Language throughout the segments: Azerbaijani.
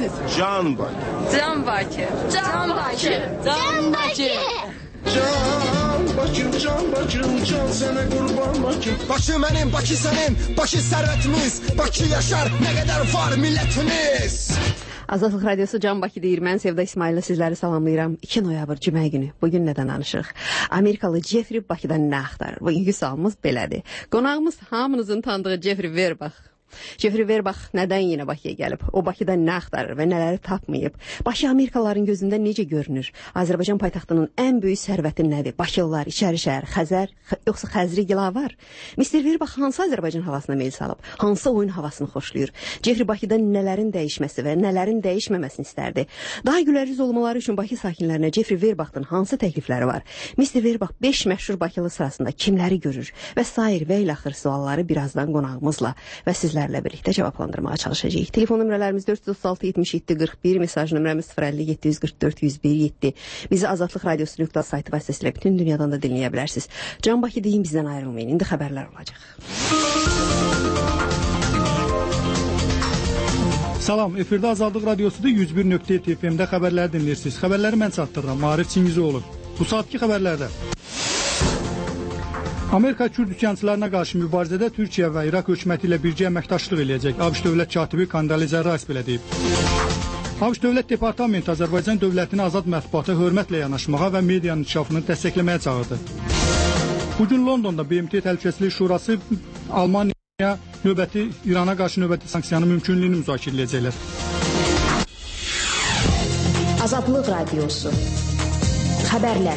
bilirsiniz? Can Bakı. Can Bakı. Can Bakı. Can Bakı. Can Bakı, can Bakı, can sana kurban Bakı. Bakı mənim, Bakı sənin, Bakı sərvətimiz, Bakı yaşar, nə qədər var millətimiz. Azadlıq Radiosu Can Bakı deyir. Mən Sevda İsmail'lə sizləri salamlayıram. 2 noyabr cümə günü. Bugün nədən danışırıq? Amerikalı Jeffrey Bakıdan nə axtarır? Bugünkü sualımız belədir. Qonağımız hamınızın tanıdığı Jeffrey Verbach. Jeffrey Verbach nədən yenə Bakıya gəlib? O Bakıda nə axtarır və nələri tapmayıb? Bakı Amerikalıların gözündə necə görünür? Azərbaycan paytaxtının ən böyük sərvəti nədir? Bakılılar, İçəri şəhər, Xəzər, yoxsa Xəzri gila var? Mr. Verbach hansı Azərbaycan havasına meyl salıb? Hansı oyun havasını xoşlayır? Jeffrey Bakıda nələrin dəyişməsi və nələrin dəyişməməsini istərdi? Daha gülərüz olmaları üçün Bakı sakinlərinə Jeffrey Verbach'ın hansı təklifləri var? Mr. Verbach 5 məşhur Bakılı sırasında kimləri görür? Və sair və ilə axır sualları birazdan qonağımızla və sizlərlə birlikdə cavablandırmağa çalışacağıq. Telefon nömrələrimiz 436 77 41, mesaj nömrəmiz 050 744 101 7. Bizi Azadlıq Radiosu saytı vasitəsilə bütün dünyadan da dinləyə bilərsiniz. Can Bakı deyin, bizdən ayrılmayın. İndi xəbərlər olacaq. Salam, efirdə Azadlıq Radiosu'da 101.7 FM-də xəbərləri dinləyirsiniz. Xəbərləri mən çatdırıram, Marif Çingizoğlu. Bu saatki xəbərlərdə Amerika Kürd üsyançılarına qarşı mübarizədə Türkiyə və İraq hökuməti ilə birgə əməkdaşlıq eləyəcək. ABC dövlət katibi Kandalizə Rice belə deyib. ABC Dövlət Departamenti Azərbaycan dövlətini azad mətbuata hörmətlə yanaşmağa və medianın inkişafını dəstəkləməyə çağırdı. Bugün Londonda BMT Təhlükəsizlik Şurası Almaniya İrana qarşı növbəti sanksiyanın mümkünlüyünü müzakirə edəcəklər. Azadlıq Radiosu. Xəbərlər.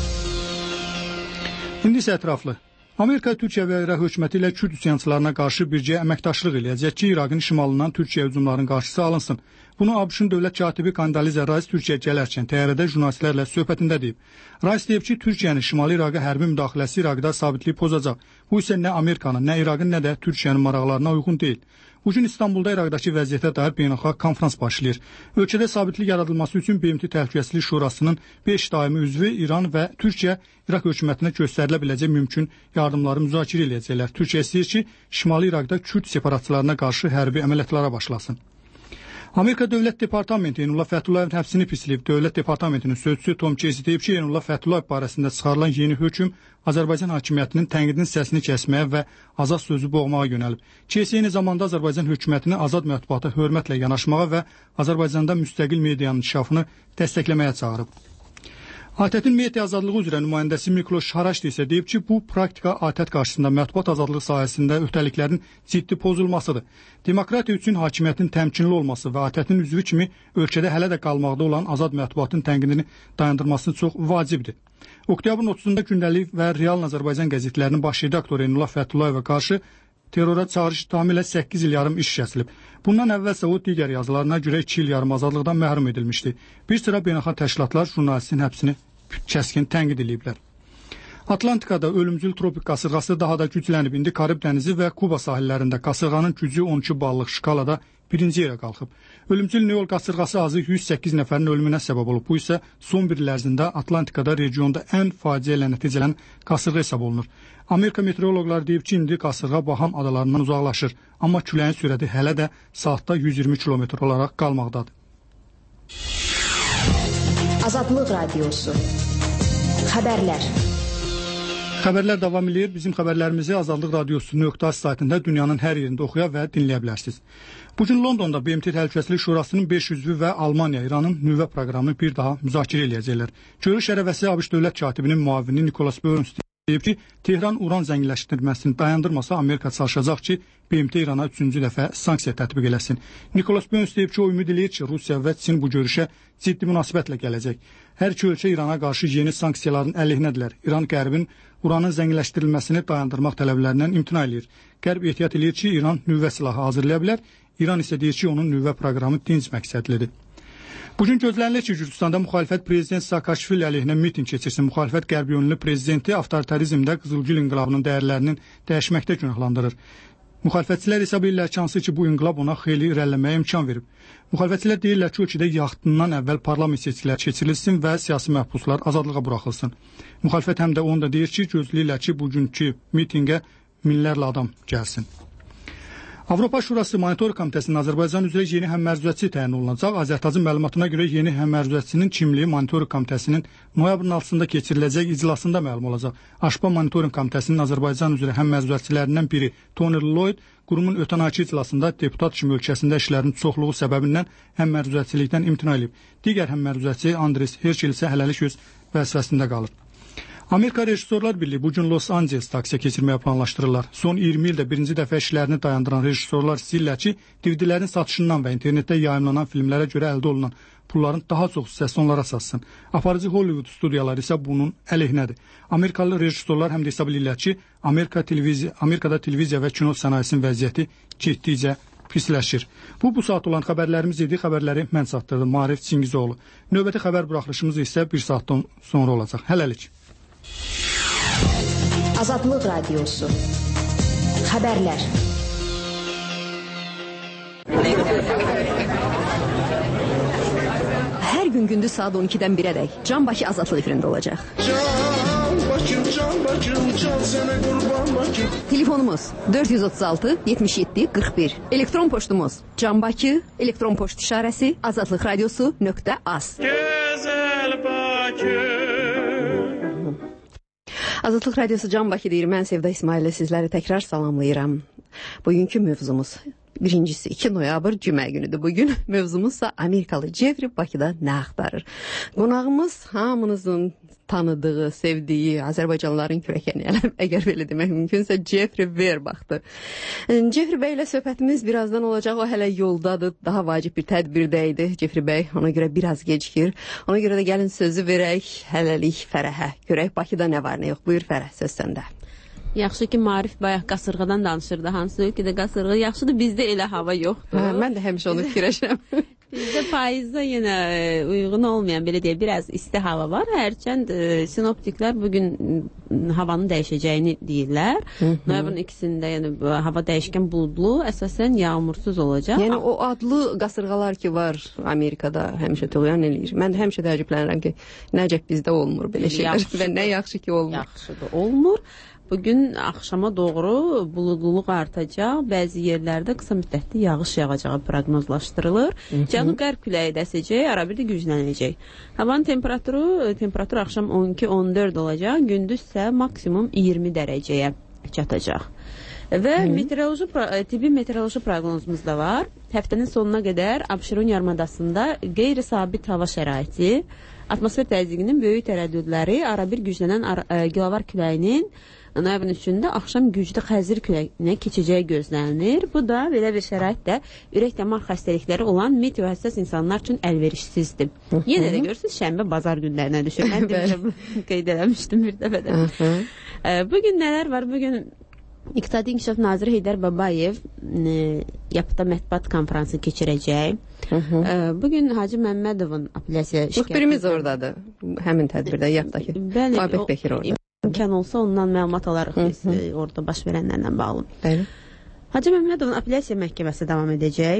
İndi isə ətraflı. Amerika, Türkiyə və İraq hökuməti ilə Kürd üsyançılarına qarşı birgə əməkdaşlıq eləyəcək ki, İraqın şimalından Türkiyə hücumlarının qarşısı alınsın. Bunu ABŞ-ın dövlət katibi Kandalizə Rice Türkiyəyə gələrkən təyyarədə jurnalistlərlə söhbətində deyib. Rice deyib ki, Türkiyənin Şimali İraqa hərbi müdaxiləsi İraqda sabitliyi pozacaq. Bu isə nə Amerikanın, nə İraqın, nə də Türkiyənin maraqlarına uyğun deyil. Bugün İstanbulda İraqdakı vəziyyətə dair beynəlxalq konfrans başlayır. Ölkədə sabitlik yaradılması üçün BMT Təhlükəsizlik Şurasının 5 daimi üzvü İran və Türkiyə İraq hökumətinə göstərilə biləcək mümkün yardımları müzakirə edəcəklər. Türkiyə istəyir ki, Şimali İraqda Kürd separatçılarına qarşı hərbi əməliyyatlara başlasın. Amerika Dövlət Departamenti Eynullah Fətullayevin həbsini pisləyib. Dövlət Departamentinin sözçüsü Tom Casey deyib ki, Eynullah Fətullayev barəsində çıxarılan yeni hökm Azərbaycan hakimiyyətinin tənqidin səsini kəsməyə və azad sözü boğmağa yönəlib. Casey eyni zamanda Azərbaycan hökumətini azad mətbuata hörmətlə yanaşmağa və Azərbaycanda müstəqil medianın inkişafını dəstəkləməyə çağırıb. ATƏT-in media azadlığı üzrə nümayəndəsi Mikloş Haraşdi isə deyib ki, bu praktika ATƏT qarşısında mətbuat azadlığı sahəsində öhdəliklərin ciddi pozulmasıdır. Demokratiya üçün hakimiyyətin təmkinli olması və ATƏT-in üzvü kimi ölkədə hələ də qalmaqda olan azad mətbuatın tənqidini dayandırması çox vacibdir. Oktyabrın 30-da Gündəlik və Real Azərbaycan qəzetlərinin baş redaktoru Eynullah Fətullayeva qarşı terrora çağırış ittihamı ilə 8 il yarım iş kəsilib. Bundan əvvəlsə o digər yazılarına görə 2 il yarım azadlıqdan məhrum edilmişdi. Bir sıra beynəlxalq təşkilatlar jurnalistin həbsini kəskin tənqid ediblər. Atlantikada ölümcül tropik qasırğası daha da güclənib. İndi Karib dənizi və Kuba sahillərində qasırğanın gücü 12 ballıq şkalada birinci yerə qalxıb. Ölümcül Neol qasırğası azı 108 nəfərin ölümünə səbəb olub. Bu isə son bir il ərzində Atlantikada regionda ən faciə ilə nəticələnən qasırğa hesab olunur. Amerika meteoroloqları deyib ki, indi qasırğa Baham adalarından uzaqlaşır. Amma küləyin sürəti hələ də saatda 120 km olaraq qalmaqdadır. Azadlıq Radiosu. Xəbərlər. Xəbərlər davam edir. Bizim xəbərlərimizi Azadlıq Radiosu.az saytında dünyanın hər yerində oxuya və dinləyə bilərsiniz. Bugün Londonda BMT Təhlükəsizlik Şurasının 5 üzvü və Almaniya, İranın nüvə proqramını bir daha müzakirə eləyəcəklər. Görüş ərəfəsi ABŞ dövlət katibinin müavini Nikolas Burns deyib ki, Tehran uran zənginləşdirməsini dayandırmasa Amerika çalışacaq ki, BMT İrana 3-cü dəfə sanksiya tətbiq eləsin. Nikolas Burns deyib ki, o ümid eləyir ki, Rusiya və Çin bu görüşə ciddi münasibətlə gələcək. Hər iki ölkə İrana qarşı yeni sanksiyaların əleyhinədirlər. İran Qərbin uranın zənginləşdirilməsini dayandırmaq tələblərindən imtina eləyir. Qərb ehtiyat eləyir ki, İran nüvə silahı hazırlaya bilər. İran isə deyir ki, onun nüvə proqramı dinc məqsədlidir. Bugün gözlənilir ki, Gürcüstanda müxalifət prezident Saakashvili əleyhinə miting keçirsin. Müxalifət qərb yönlü prezidenti avtoritarizmdə Qızılgül inqilabının dəyərlərinin dəyişməkdə günahlandırır. Müxalifətçilər hesab edirlər ki, hansı ki, bu inqilab ona xeyli irəliləməyə imkan verib. Müxalifətçilər deyirlər ki, ölkədə yaxından əvvəl parlament seçkiləri keçirilsin və siyasi məhbuslar azadlığa buraxılsın. Müxalifət həm də onu da deyir ki, gözləyirlər ki, bugünkü mitingə minlərlə adam gəlsin. Avropa Şurası Monitorinq Komitəsinin Azərbaycan üzrə yeni həmmərcəsi təyin olunacaq. Azərtazın məlumatına görə yeni həmmərcəsinin kimliyi Monitorinq Komitəsinin noyabrın 6-sında keçiriləcək iclasında məlum olacaq. Aşpa Monitorinq Komitəsinin Azərbaycan üzrə həmmərcəsilərindən biri Tony Lloyd qurumun ötən ayki iclasında deputat kimi ölkəsində işlərin çoxluğu səbəbindən həmmərcəçilikdən imtina edib. Digər həmmərcəsi Andres Herşel isə hələlik öz vəzifəsində qalır. Amerika Rejissorlar Birliyi bu gün Los Ancelesdə aksiya keçirməyə planlaşdırırlar. Son 20 ildə birinci dəfə işlərini dayandıran rejissorlar istəyirlər ki, DVD-lərin satışından və internetdə yayımlanan filmlərə görə əldə olunan pulların daha çox hissəsi onlara satsın. Aparıcı Hollywood studiyaları isə bunun əleyhinədir. Amerikalı rejissorlar həm də hesab edirlər ki, Amerikada televiziya və kino sənayesinin vəziyyəti getdikcə pisləşir. Bu saat olan xəbərlərimiz idi. Xəbərləri mən çatdırdım. Maarif Çingizoğlu. Növbəti xəbər buraxılışımız isə bir saatdan sonra olacaq. Hələlik. Azadlıq Radiosu. Xəbərlər. Hər gün gündüz saat 12-dən 1-ədək Can Bakı Azadlıq efirində olacaq. Can Bakım, can sənə qurban Bakım. Telefonumuz 436 77 41. Elektron poçtumuz canbaki elektron poçt işarəsi azadlıqradiosu.az. Gözəl Bakım. Azadlıq Radiosu Can Bakı deyir. Mən Sevda İsmaillə sizləri təkrar salamlayıram. Bugünkü mövzumuz birincisi 2 noyabr cümə günüdür. Bugün mövzumuzsa Amerikalı Jeffrey Bakıda nə axtarır? Qonağımız hamınızın tanıdığı, sevdiyi Azərbaycanlıların kürəkəni, əgər belə demək mümkünsə Jeffrey Verbach'dır. Jeffrey Bey ilə söhbətimiz birazdan olacaq. O hələ yoldadır, daha vacib bir tədbirdə idi Jeffrey Bey. Ona görə biraz gecikir. Ona görə də gəlin sözü verək hələlik Fərəhə. Görək Bakıda nə var, nə yox. Buyur Fərəh, söz səndə. Yaxşı ki, Maarif bayaq qasırğadan danışırdı. Hansı ölkədə qasırğa yaxşıdır, bizdə elə hava yoxdur. Mən də həmişə onu fikirləşirəm. Bizdə payızda yenə uyğun olmayan, belə deyək, biraz isti hava var. Hərçənd sinoptiklər bugün havanın dəyişəcəyini deyirlər. Noyabrın 2-sində yəni hava dəyişkən buludlu, əsasən yağmursuz olacaq. Yəni o adlı qasırğalar ki var Amerikada həmişə tüğyan eləyir. Mən də həmişə təəccüblənirəm ki, nəcək bizdə olmur belə şeylər və nə yaxşı ki olmur. Yaxşıdır, olmur. Bugün axşama doğru buludluluq artacaq, bəzi yerlərdə qısa müddətli yağış yağacağı proqnozlaşdırılır. Cənub-qərb küləyi də əsəcək, arabir də güclənəcək. Havanın temperaturu axşam 12-14 olacaq, gündüz isə maksimum 20 dərəcəyə çatacaq. Və tibbi meteoroloji proqnozumuz da var. Həftənin sonuna qədər Abşeron yarımadasında qeyri-sabit hava şəraiti, atmosfer təzyiqinin böyük tərəddüdləri, arabir güclənən gilavar küləyinin noyabrın 3-də axşam güclü xəzir küləyinə keçəcəyi gözlənilir. Bu da belə bir şəraitdə ürək-damar xəstəlikləri olan meteohəssas insanlar üçün əlverişsizdir. Yenə də görürsünüz, şənbə bazar günlərinə düşür. Mən də qeyd eləmişdim bir dəfə də. Bugün nələr var? Bugün İqtisadi İnkişaf Naziri Heydər Babayev Yapıda mətbuat konfransı keçirəcək. Bugün Hacı Məmmədovun apellyasiya şikayəti. Müxbirimiz oradadır. Həmin tədbirdə Yapıdakı. Babək Bekir orada. İmkan olsa ondan məlumat alarıq biz orada baş verənlərlə bağlı. Bəli. Hacı Məmmədovun apellyasiya məhkəməsi davam edəcək.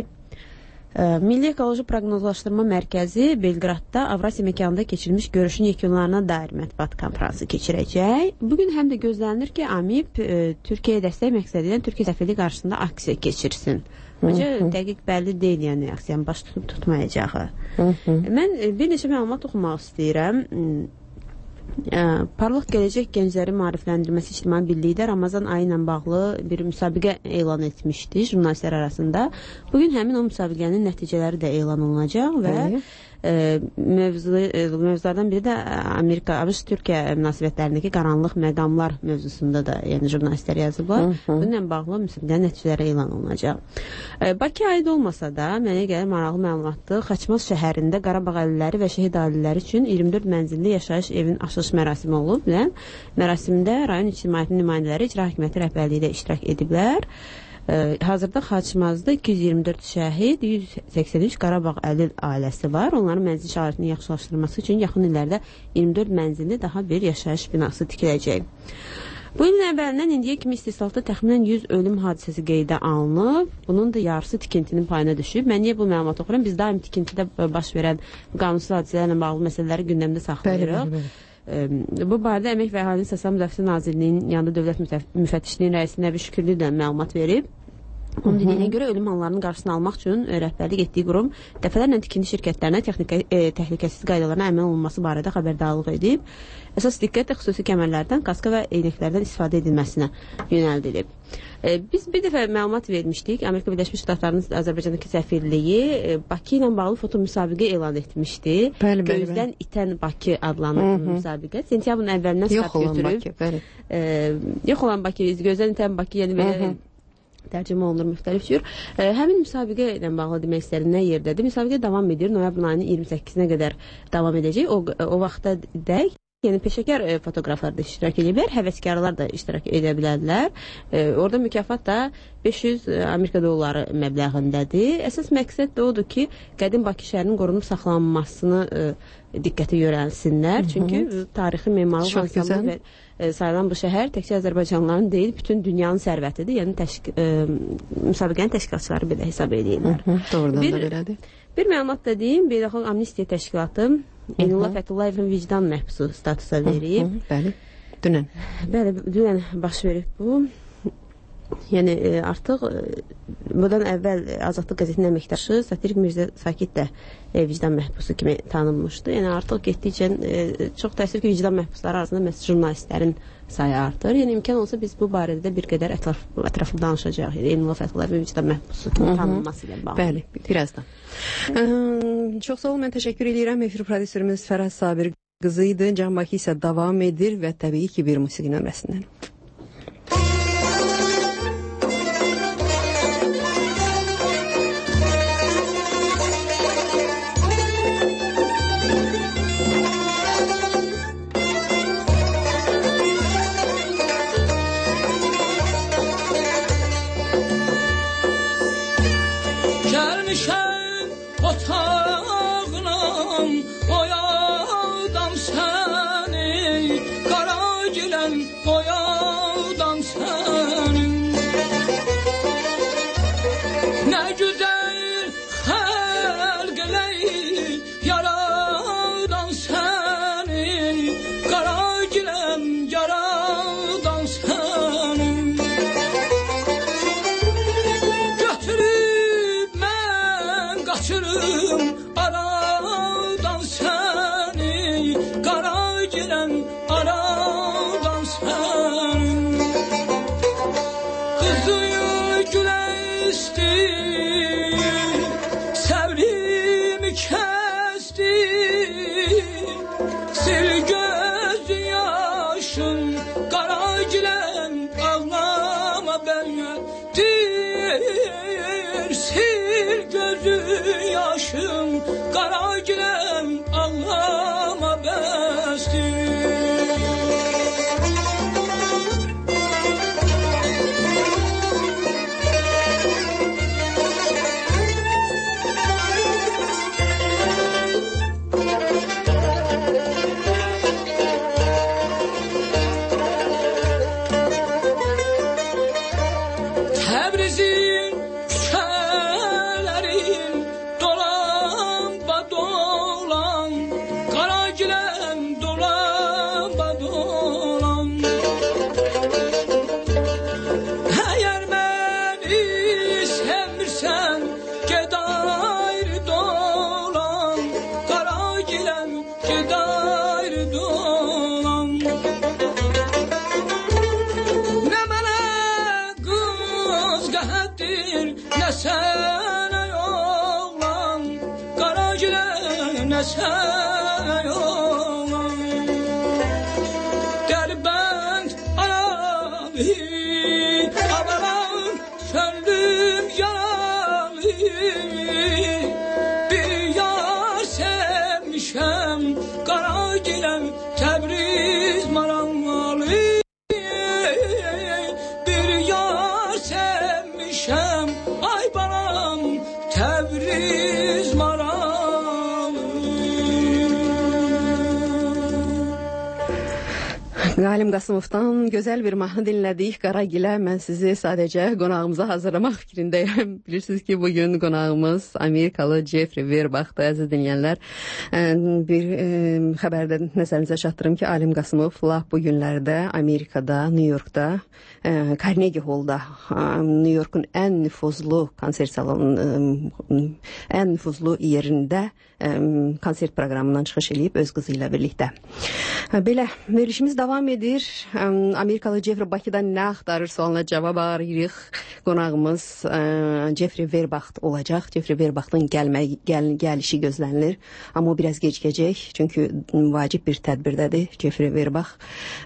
Milli Ekoloji Proqnozlaşdırma Mərkəzi Belqradda Avrasiya məkanında keçirilmiş görüşün yekunlarına dair mətbuat konfransı keçirəcək. Bugün həm də gözlənilir ki, AMİP Türkiyəyə dəstək məqsədi ilə Türkiyə səfirliyi qarşısında aksiya keçirsin. Ancaq dəqiq bəlli deyil, yəni aksiyanın baş tutub tutmayacağı. Mən bir neçə məlumat oxumaq istəyirəm. Parlaq Gələcək Gəncləri Maarifləndirməsi İctimai Birliyi də Ramazan ayı ilə bağlı bir müsabiqə elan etmişdi jurnalistlər arasında. Bugün həmin o müsabiqənin nəticələri də elan olunacaq və mövzulardan biri də Amerika-ABŞ-Türkiyə münasibətlərindəki qaranlıq məqamlar mövzusunda da yəni jurnalistlər yazıblar. Bununla bağlı müsabiqənin nəticələri elan olunacaq. Bakı aid olmasa da mənə gəlir maraqlı məlumatdır. Xaçmaz şəhərində Qarabağ əhaliləri və şəhid ailələri üçün 24 mənzilli yaşayış evinin açılış mərasimi olub və mərasimdə rayon ictimaiyyətinin nümayəndələri icra hakimiyyəti rəhbərliyi də iştirak ediblər. Hazırda Xaçmazda 224 şəhid, 183 Qarabağ əlil ailəsi var. Onların mənzil şəraitinin yaxşılaşdırılması üçün yaxın illərdə 24 mənzilli daha bir yaşayış binası tikiləcək. Bu ilin əvvəlindən indiyə kimi istehsalda təxminən 100 ölüm hadisəsi qeydə alınıb. Bunun da yarısı tikintinin payına düşüb. Mən niyə bu məlumat oxuram? Biz daim tikintidə baş verən qanunsuz hadisələrlə bağlı məsələləri gündəmdə saxlayırıq. Bu barədə Əmək və Əhalinin Sosial Müdafiəsi Nazirliyinin yanında Dövlət Müfəttişliyinin rəisi Nəbi Şükürlü də məlumat verib. Onun dediyinə görə ölüm hallarının qarşısını almaq üçün rəhbərlik etdiyi qurum dəfələrlə tikinti şirkətlərinə təhlükəsizlik qaydalarına əməl olunması barədə xəbərdarlıq edib. Əsas diqqət xüsusi kəmərlərdən, kaska və eynəklərdən istifadə edilməsinə yönəldilib. Biz bir dəfə məlumat vermişdik. Amerika Birləşmiş Ştatlarının Azərbaycandakı səfirliyi Bakı ilə bağlı foto müsabiqə elan etmişdi. Gözdən itən Bakı adlanan müsabiqə. Sentyabrın əvvəlindən start götürüb. Yox olan Bakı, gözdən itən Bakı, yəni belə tərcümə olunur müxtəlif cür. Həmin müsabiqə ilə bağlı demək istəyirəm nə yerdədir. Müsabiqə davam edir. Noyabrın ayının 28-nə qədər davam edəcək. O vaxta dək yəni peşəkar fotoqraflar da iştirak edirlər, həvəskarlar da iştirak edə bilərlər. Orada mükafat da 500 Amerika dolları məbləğindədir. Əsas məqsəd də odur ki, qədim Bakı şəhərinin qorunub saxlanmasını diqqətə yönəlsinlər. Çünki tarixi memarlıq ansamblı sayılan bu şəhər təkcə Azərbaycanlıların deyil, bütün dünyanın sərvətidir. Yəni müsabiqənin təşkilatçıları belə hesab edirlər. Doğrudan da belədir. Bir məlumat da deyim, Beynəlxalq Amnistiya Təşkilatı Eynullah Fətullayevin vicdan məhbusu statusa verib. Bəli, dünən. Bəli, dünən baş verib bu. Yəni artıq bundan əvvəl Azadlıq qəzetinin əməkdaşı Satirik Mirzə Sakit də vicdan məhbusu kimi tanınmışdı. Yəni artıq getdikcə çox təəssüf ki, vicdan məhbusları arasında məhz jurnalistlərin sayı artır. Yəni imkan olsa biz bu barədə bir qədər ətraflı danışacağıq. Yəni Eynullah Fətullayevin vicdan məhbusu kimi tanınması ilə bağlı. Bəli, birazdan. Çox sağ olun, mən təşəkkür edirəm. Efir prodüserimiz Fərəz Sabir qızı idi. Can Bakı isə davam edir və təbii ki, bir musiqi nömrəsindən. Alim Qasımovdan gözəl bir mahnı dinlədik. Qaragilə, mən sizi sadəcə qonağımıza hazırlamaq fikrindəyəm. Bilirsiniz ki, bugün qonağımız Amerikalı Jeffrey Verbaxtdır, əziz dinləyənlər. Bir xəbərdə nəzərinizə çatdırım ki, Alim Qasımov lap bu günlərdə Amerikada, New Yorkda, Carnegie Hall'da, New York'un ən nüfuzlu konsert salonunun ən nüfuzlu yerində konsert proqramından çıxış edib öz qızı ilə birlikdə. Belə, verilişimiz davam edir. Amerikalı Jeffrey Bakıda nə axtarır sualına cavab arayırıq. Qonağımız Jeffrey Verbaxt olacaq. Jeffrey Verbaxtın gəlişi gözlənilir. Amma o biraz gecikəcək. Çünki vacib bir tədbirdədir Jeffrey Verbaxt.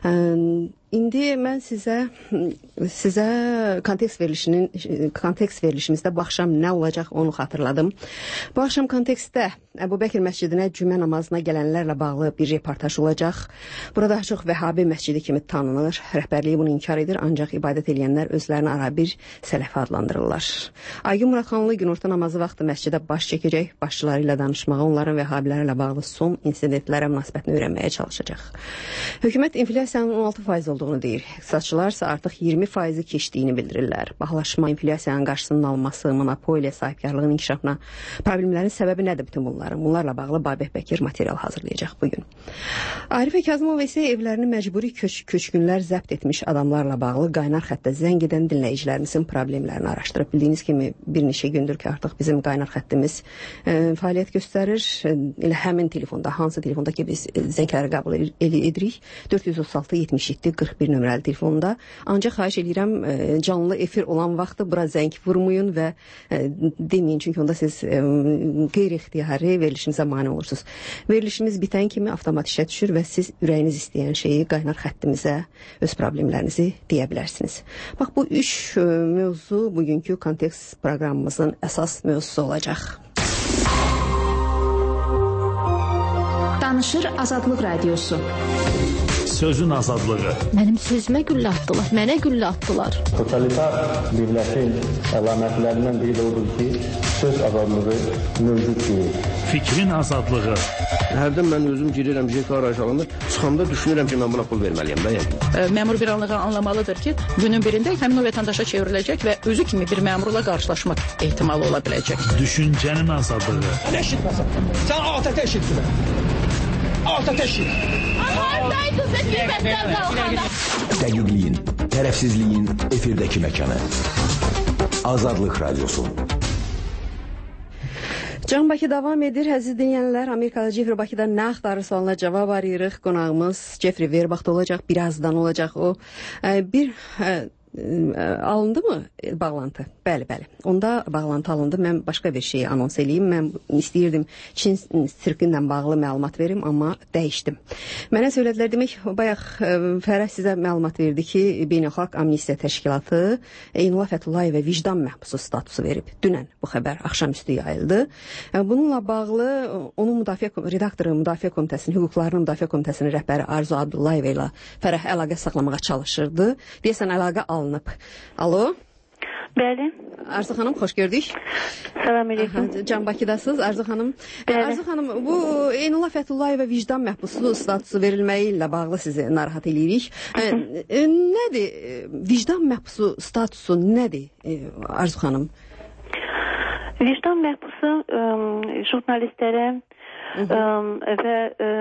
İndi mən sizə kontekst verilişimizdə bu axşam nə olacaq onu xatırladım. Bu axşam kontekstdə Əbu Bəkir məscidinə cümə namazına gələnlərlə bağlı bir reportaj olacaq. Burada çox Vəhabi məscidi kimi tanınır. Rəhbərliyi bunu inkar edir, ancaq ibadət edənlər özlərini arabir sələfi adlandırırlar. Aygün Muratxanlı günorta namazı vaxtı məscidə baş çəkəcək, başçıları ilə danışmağa, onların Vəhabilərlə bağlı son insidentlərə münasibətini öyrənməyə çalışacaq. Hökumət inflyasiyanın 16% olduğunu deyir. İqtisadçılar isə artıq 20% keçdiyini bildirirlər. Bahalaşma, inflyasiyanın qarşısının alınması, monopoliya sahibkarlığının inkişafına problemlərin səbəbi nədir bütün bunlar? Bunlarla bağlı Babək Bəkir material hazırlayacaq bugün. Arifə Kazımov isə evlərini məcburi köçkünlər zəbt etmiş adamlarla bağlı qaynar xəttə zəng edən dinləyicilərimizin problemlərini araşdırıb. Bildiyiniz kimi bir neçə gündür ki, artıq bizim qaynar xəttimiz fəaliyyət göstərir. Elə həmin telefonda, hansı telefonda ki biz zəngləri qəbul edirik, 436-77-41 nömrəli telefonda. Ancaq xahiş edirəm, canlı efir olan vaxtı bura zəng vurmayın və deməyin, çünki onda siz qeyri-ixtiyari verilişimizə mane olursunuz. Verilişimiz bitən kimi avtomat işə düşür və siz ürəyiniz istəyən şeyi qaynar xəttimizə, öz problemlərinizi deyə bilərsiniz. Bax, bu üç mövzu bugünkü kontekst proqramımızın əsas mövzusu olacaq. Danışır Azadlıq Radiosu. Sözün azadlığı. Mənim sözümə güllə atdılar, mənə güllə atdılar. Totalitar dövlətin əlamətlərindən biri də odur ki, söz azadlığı mövcud deyil. Fikrin azadlığı. Hərdən mən özüm girirəm JK arayışlarında, çıxanda düşünürəm ki, mən buna pul verməliyəm də yəni. Məmur bir anlığa anlamalıdır ki, günün birində həmin o vətəndaşa çevriləcək və özü kimi bir məmurla qarşılaşmaq ehtimalı ola biləcək. Düşüncənin azadlığı. Nə eşitməsən? Sən ATƏT eşitsin. ATƏT eşit. Dəqiqliyin, tərəfsizliyin efirdəki məkanı. Azadlıq Radiosu. Can Bakı davam edir. Əziz dinləyənlər, Amerikalı Jeffrey Bakıda nə axtarır sualına cavab arayırıq. Qonağımız Jeffrey Verbaxt olacaq. Birazdan olacaq o. Alındı mı bağlantı? Bəli. Onda bağlantı alındı. Mən başqa bir şeyi anons eləyim. Mən istəyirdim Çin sirki ilə bağlı məlumat verim, amma dəyişdim. Mənə söylədilər, demək, bayaq Fərəh sizə məlumat verdi ki, Beynəlxalq Amnistiya Təşkilatı Eynullah Fətullayevə vicdan məhbusu statusu verib. Dünən bu xəbər axşamüstü yayıldı. Bununla bağlı onun redaktoru Müdafiə Komitəsinin, Hüquqlarının Müdafiə Komitəsinin rəhbəri Arzu Abdullayeva ilə Fərəh əlaqə saxlamağa çalışırdı. Deyəsən əlaqə alınıb. Alo? Bəli. Arzu xanım, xoş gördük. Salam aleyküm. Can Bakıdasınız, Arzu xanım. Bəli. Arzu xanım, bu Eynullah Fətullayevə vicdan məhbusu statusu verilməyi ilə bağlı sizi narahat edirik. Nədir? Vicdan məhbusu statusu nədir, Arzu xanım? Vicdan məhbusu jurnalistlərə və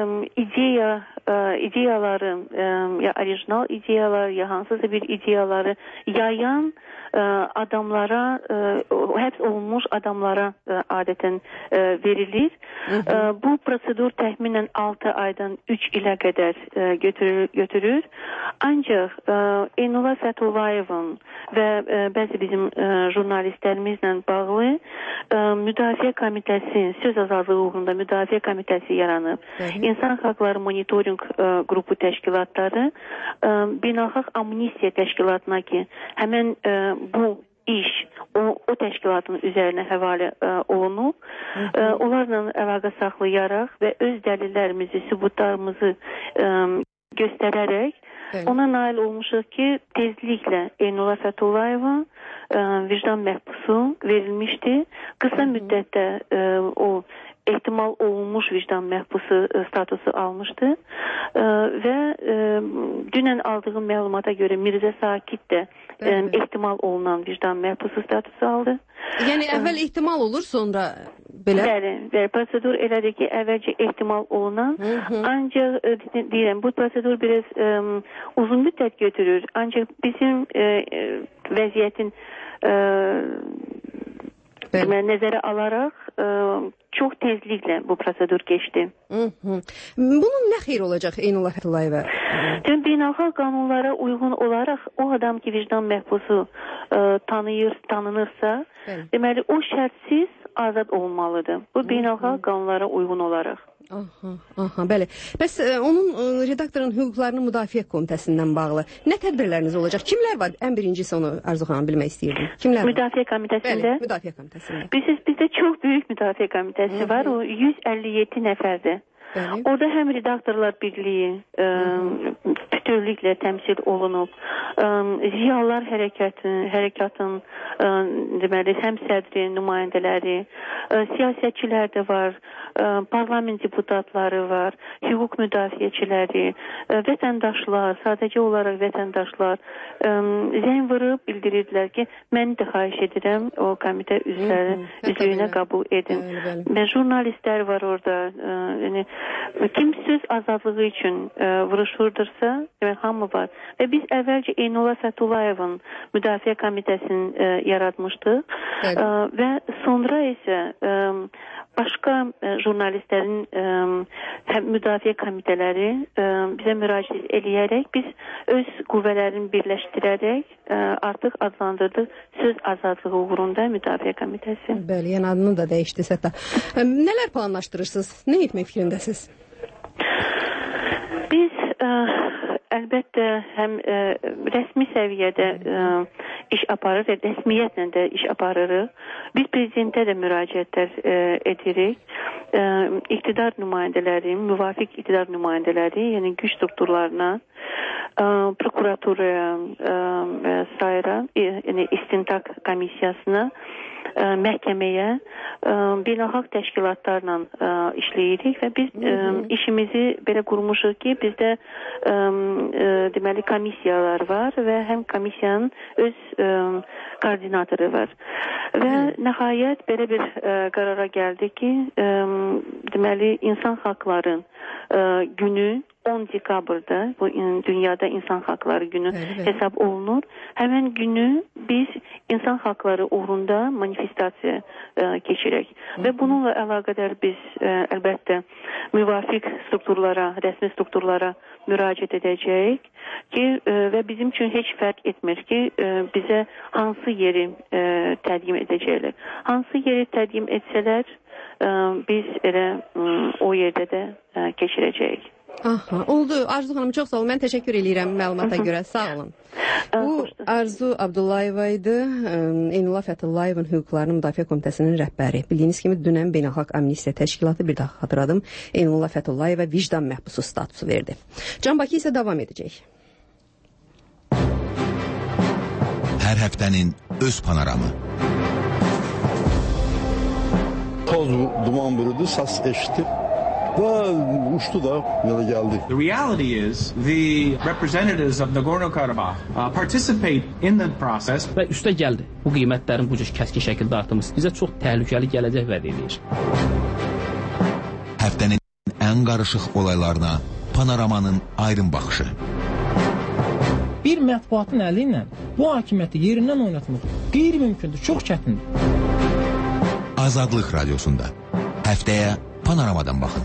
ideyaları, ya orijinal ideyalar, ya hansısa bir ideyaları yayan adamlara, həbs olunmuş adamlara adətən verilir. Bu prosedur təxminən 6 aydan 3 ilə qədər götürür. Ancaq Eynullah Fətullayevin və bəzi bizim jurnalistlərimizlə bağlı Müdafiə Komitəsi, söz azadlığı uğrunda Müdafiə Komitəsi yaranıb. İnsan Haqları Monitoring Qrupu təşkilatları Beynəlxalq Amnistiya Təşkilatına ki, həmən bu iş o təşkilatın üzərinə həvalə olunub. Onlarla əlaqə saxlayaraq və öz dəlillərimizi, sübutlarımızı göstərərək ona nail olmuşuq ki, tezliklə Eynullah Fətullayeva vicdan məhbusu verilmişdi. Qısa müddətdə o ehtimal olunmuş vicdan məhbusu statusu almışdı və dünən aldığım məlumata görə Mirzə Sakit də ehtimal olunan vicdan məhbusu statusu aldı. Yəni əvvəl ehtimal olur, sonra belə? Bəli, prosedur elədir ki, əvvəlcə ehtimal olunan, ancaq deyirəm, bu prosedur biraz uzun müddət götürür, ancaq bizim vəziyyətin nəzərə alaraq çox tezliklə bu prosedur geçdi. Bunun nə xeyri olacaq Eynullah Fətullayevə? Beynəlxalq qanunlara uyğun olaraq o adam ki vicdan məhbusu tanınırsa, deməli o şərtsiz azad olmalıdır. Bu beynəlxalq qanunlara uyğun olaraq. Bəli. Bəs onun redaktorun hüquqlarını müdafiə komitəsindən bağlı nə tədbirləriniz olacaq? Kimlər var? Ən birincisi onu Arzu xanım bilmək istəyirdim. Kimlər var? Müdafiə komitəsində. Bəli, müdafiə komitəsində. Bizdə çox böyük müdafiə komitəsi var. O 157 nəfərdir. Orada həm redaktorlar birliyi bütövlüklə təmsil olunub. Ziyalılar hərəkatın deməli həm sədri, nümayəndələri, siyasətçilər də var, parlament deputatları var, hüquq müdafiəçiləri, vətəndaşlar, sadəcə olaraq vətəndaşlar zəng vurub bildirdilər ki, məni də xahiş edirəm o komitə üzvlüyünə qəbul edin. Və jurnalistlər var orada. Yəni kim söz azadlığı üçün vuruşurdursa, demək hamı var. Və biz əvvəlcə Eynullah Fətullayevin müdafiə komitəsini yaratmışdıq və sonra isə başqa jurnalistlərin müdafiə komitələri bizə müraciət eləyərək biz öz qüvvələrini birləşdirərək artıq adlandırdıq söz azadlığı uğrunda müdafiə komitəsi. Bəli, yəni adını da dəyişdiniz hətta. Nələr planlaşdırırsınız? Nə etmək fikrindəsiz? Biz əlbəttə həm rəsmi səviyyədə iş aparır, rəsmiyyətlə də iş aparırıq. Biz prezidentə də müraciətlər edirik. İqtidar nümayəndələri, müvafiq iqtidar nümayəndələri, yəni güc strukturlarına, prokuraturaya və sairə, yəni istintaq komissiyasına, məhkəməyə, beynəlxalq təşkilatlarla işləyirik və biz işimizi belə qurmuşuq ki, bizdə deməli komissiyalar var və həm komissiyanın öz koordinatoru var. Və nəhayət belə bir qərara gəldi ki, deməli insan haqları günü 10 dekabrda, bu dünyada insan haqları günü hesab olunur. Həmən günü biz insan haqları uğrunda manifestasiya keçirək. Və bununla əlaqədar biz əlbəttə müvafiq strukturlara, rəsmi strukturlara müraciət edəcəyik ki, və bizim üçün heç fərq etmir ki, bizə hansı yeri təqdim edəcəklər. Hansı yeri təqdim etsələr, biz elə o yerdə də keçirəcəyik. Oldu. Arzu xanım, çox sağ olun. Mən təşəkkür edirəm məlumata görə. Sağ olun. Bu Arzu Abdullayeva idi, Eynullah Fətullayevin hüquqlarını müdafiə komitəsinin rəhbəri. Bildiyiniz kimi dünən Beynəlxalq Amnistiya Təşkilatı, bir daha xatırladım, Eynullah Fətullayeva vicdan məhbusu statusu verdi. Can Bakı isə davam edəcək. Hər həftənin öz panoramı. Toz duman bürüdü, səs eşitdi. Və uçdu da, yola gəldi. The reality is the representatives of Nagorno-Karabakh participate in the process. Və üstə gəldi. Bu qiymətlərin bu cür kəskin şəkildə artımı bizə çox təhlükəli gələcək vəd edir. Həftənin ən qarışıq olaylarına panoramanın aydın baxışı. Bir mətbuatın əli ilə bu hakimiyyəti yerindən oynatmaq qeyri-mümkündür, çox çətindir. Azadlıq Radyosunda həftəyə panoramadan baxın.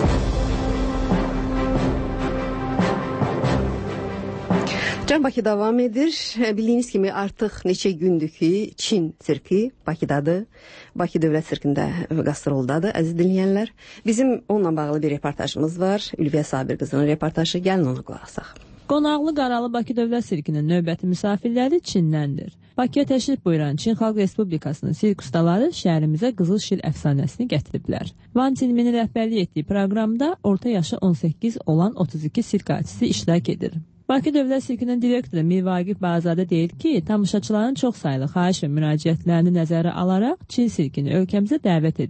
Can Bakı davam edir. Bildiyiniz kimi artıq neçə gündür ki, Çin sirki Bakıdadır. Bakı Dövlət Sirkində qastroldadır, əziz dinləyənlər. Bizim onunla bağlı bir reportajımız var. Ülviyə Sabir qızının reportajı. Gəlin ona qulaq asaq. Qonaqlı Qaralı Bakı Dövlət Sirkinin növbəti misafirləri Çindəndir. Bakıya təşrif buyuran Çin Xalq Respublikasının sirk ustaları şəhərimizə Qızıl Şir əfsanəsini gətiriblər. Van Çinminin rəhbərlik etdiyi proqramda orta yaşı 18 olan 32 sirk artisti iştirak edir. Bakı Dövlət Sirkinin direktoru Mir Vaqif Bazadə deyir ki, tamaşaçıların çox saylı xahiş və müraciətlərini nəzərə alaraq Çin sirkini ölkəmizə dəvət edib.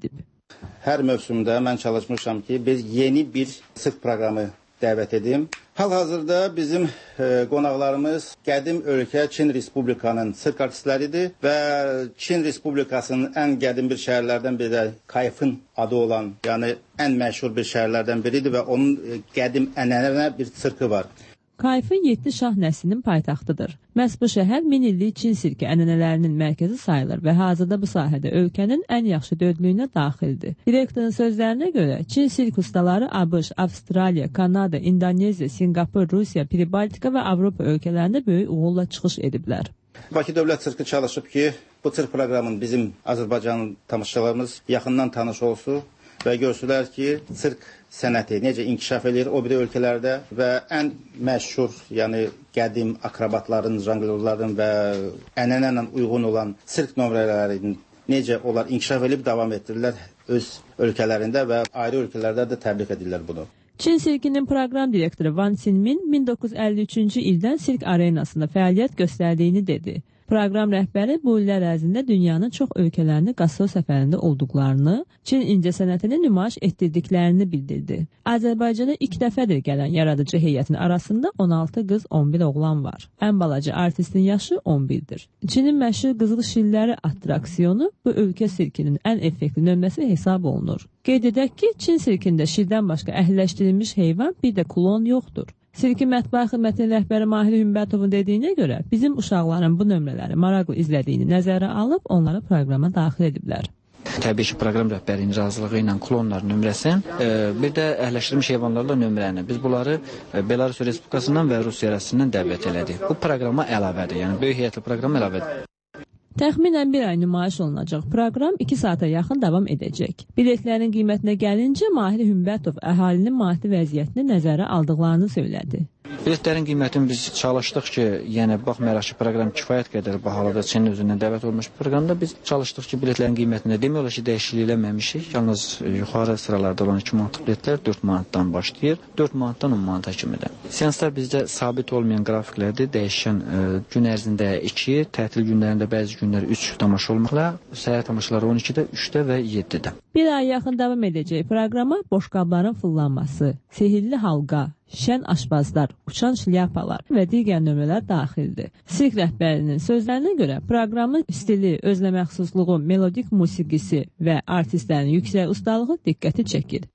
Hər mövsümdə mən çalışmışam ki, biz yeni bir sirk proqramı dəvət edim. Hal-hazırda bizim qonaqlarımız qədim ölkə Çin Respublikanın sirk artistləridir və Çin Respublikasının ən qədim bir şəhərlərdən biri də Kayfın adı olan, yəni ən məşhur bir şəhərlərdən biridir və onun qədim ənənə bir sirki var. Kayfın 7 şah nəslinin paytaxtıdır. Məhz bu şəhər 1000 illik Çin sirki ənənələrinin mərkəzi sayılır və hazırda bu sahədə ölkənin ən yaxşı dördlüyünə daxildir. Direktorun sözlərinə görə Çin sirk ustaları ABŞ, Avstraliya, Kanada, İndoneziya, Singapur, Rusiya, Pribaltika və Avropa ölkələrində böyük uğurla çıxış ediblər. Bakı Dövlət Sirki çalışıb ki, bu sirk proqramın bizim Azərbaycan tamaşaçılarımız yaxından tanış olsun və görsünlər ki, sirk sənəti necə inkişaf edir o biri ölkələrdə və ən məşhur, yəni qədim akrobatların, janglyorların və ənənənlə uyğun olan sirk nömrələrinin necə onlar inkişaf edib davam etdirirlər öz ölkələrində və ayrı ölkələrdə də təbliğ edirlər bunu. Çin sirkinin proqram direktoru Wang Xinmin 1953-cü ildən sirk arenasında fəaliyyət göstərdiyini dedi. Proqram rəhbəri bu illər ərzində dünyanın çox ölkələrində qastrol səfərində olduqlarını, Çin incəsənətini nümayiş etdirdiklərini bildirdi. Azərbaycana ilk dəfədir gələn yaradıcı heyətin arasında 16 qız, 11 oğlan var. Ən balaca artistin yaşı 11-dir. Çinin məşhur qızıl şilləri attraksiyonu bu ölkə sirkinin ən effektli nömrəsi hesab olunur. Qeyd edək ki, Çin sirkində şirdən başqa əhliləşdirilmiş heyvan, bir də klon yoxdur. Sirki mətbuat xidmətinin rəhbəri Mahir Hümbətovun dediyinə görə bizim uşaqların bu nömrələri maraqlı izlədiyini nəzərə alıb onları proqrama daxil ediblər. Təbii ki, proqram rəhbərinin razılığı ilə klonlar nömrəsi, bir də əhləşdirilmiş heyvanlarla nömrəni. Biz bunları Belarus Respublikasından və Rusiya arasından dəvət elədik. Bu proqrama əlavədir, yəni böyük heyətli proqram əlavədir. Təxminən bir ay nümayiş olunacaq proqram 2 saata yaxın davam edəcək. Biletlərin qiymətinə gəlincə Mahir Hümbətov əhalinin maddi vəziyyətini nəzərə aldıqlarını söylədi. Biletlərin qiymətini biz çalışdıq ki, yəni baxmayaraq ki, proqram kifayət qədər bahalıdır, Çinin özündən dəvət olmuş proqramda biz çalışdıq ki, biletlərin qiymətində demək olar ki, dəyişiklik eləməmişik. Yalnız yuxarı sıralarda olan 2 manatlıq biletlər 4 manatdan başlayır, 4 manatdan 10 manata kimidir. Seanslar bizdə sabit olmayan qrafiklərdir, dəyişən gün ərzində 2, tətil günlərində bəzi günlər 3 tamaşa olmaqla, səhər tamaşaları 12-də, 3-də və 7-də. Bir ay yaxın davam edəcək proqrama boşqabların fırlanması, sehirli halqa, şən aşbazlar, uçan şlyapalar və digər nömrələr daxildir. Sirk rəhbərinin sözlərinə görə proqramın stili, özləməxsusluğu, melodik musiqisi və artistlərin yüksək ustalığı diqqəti çəkir.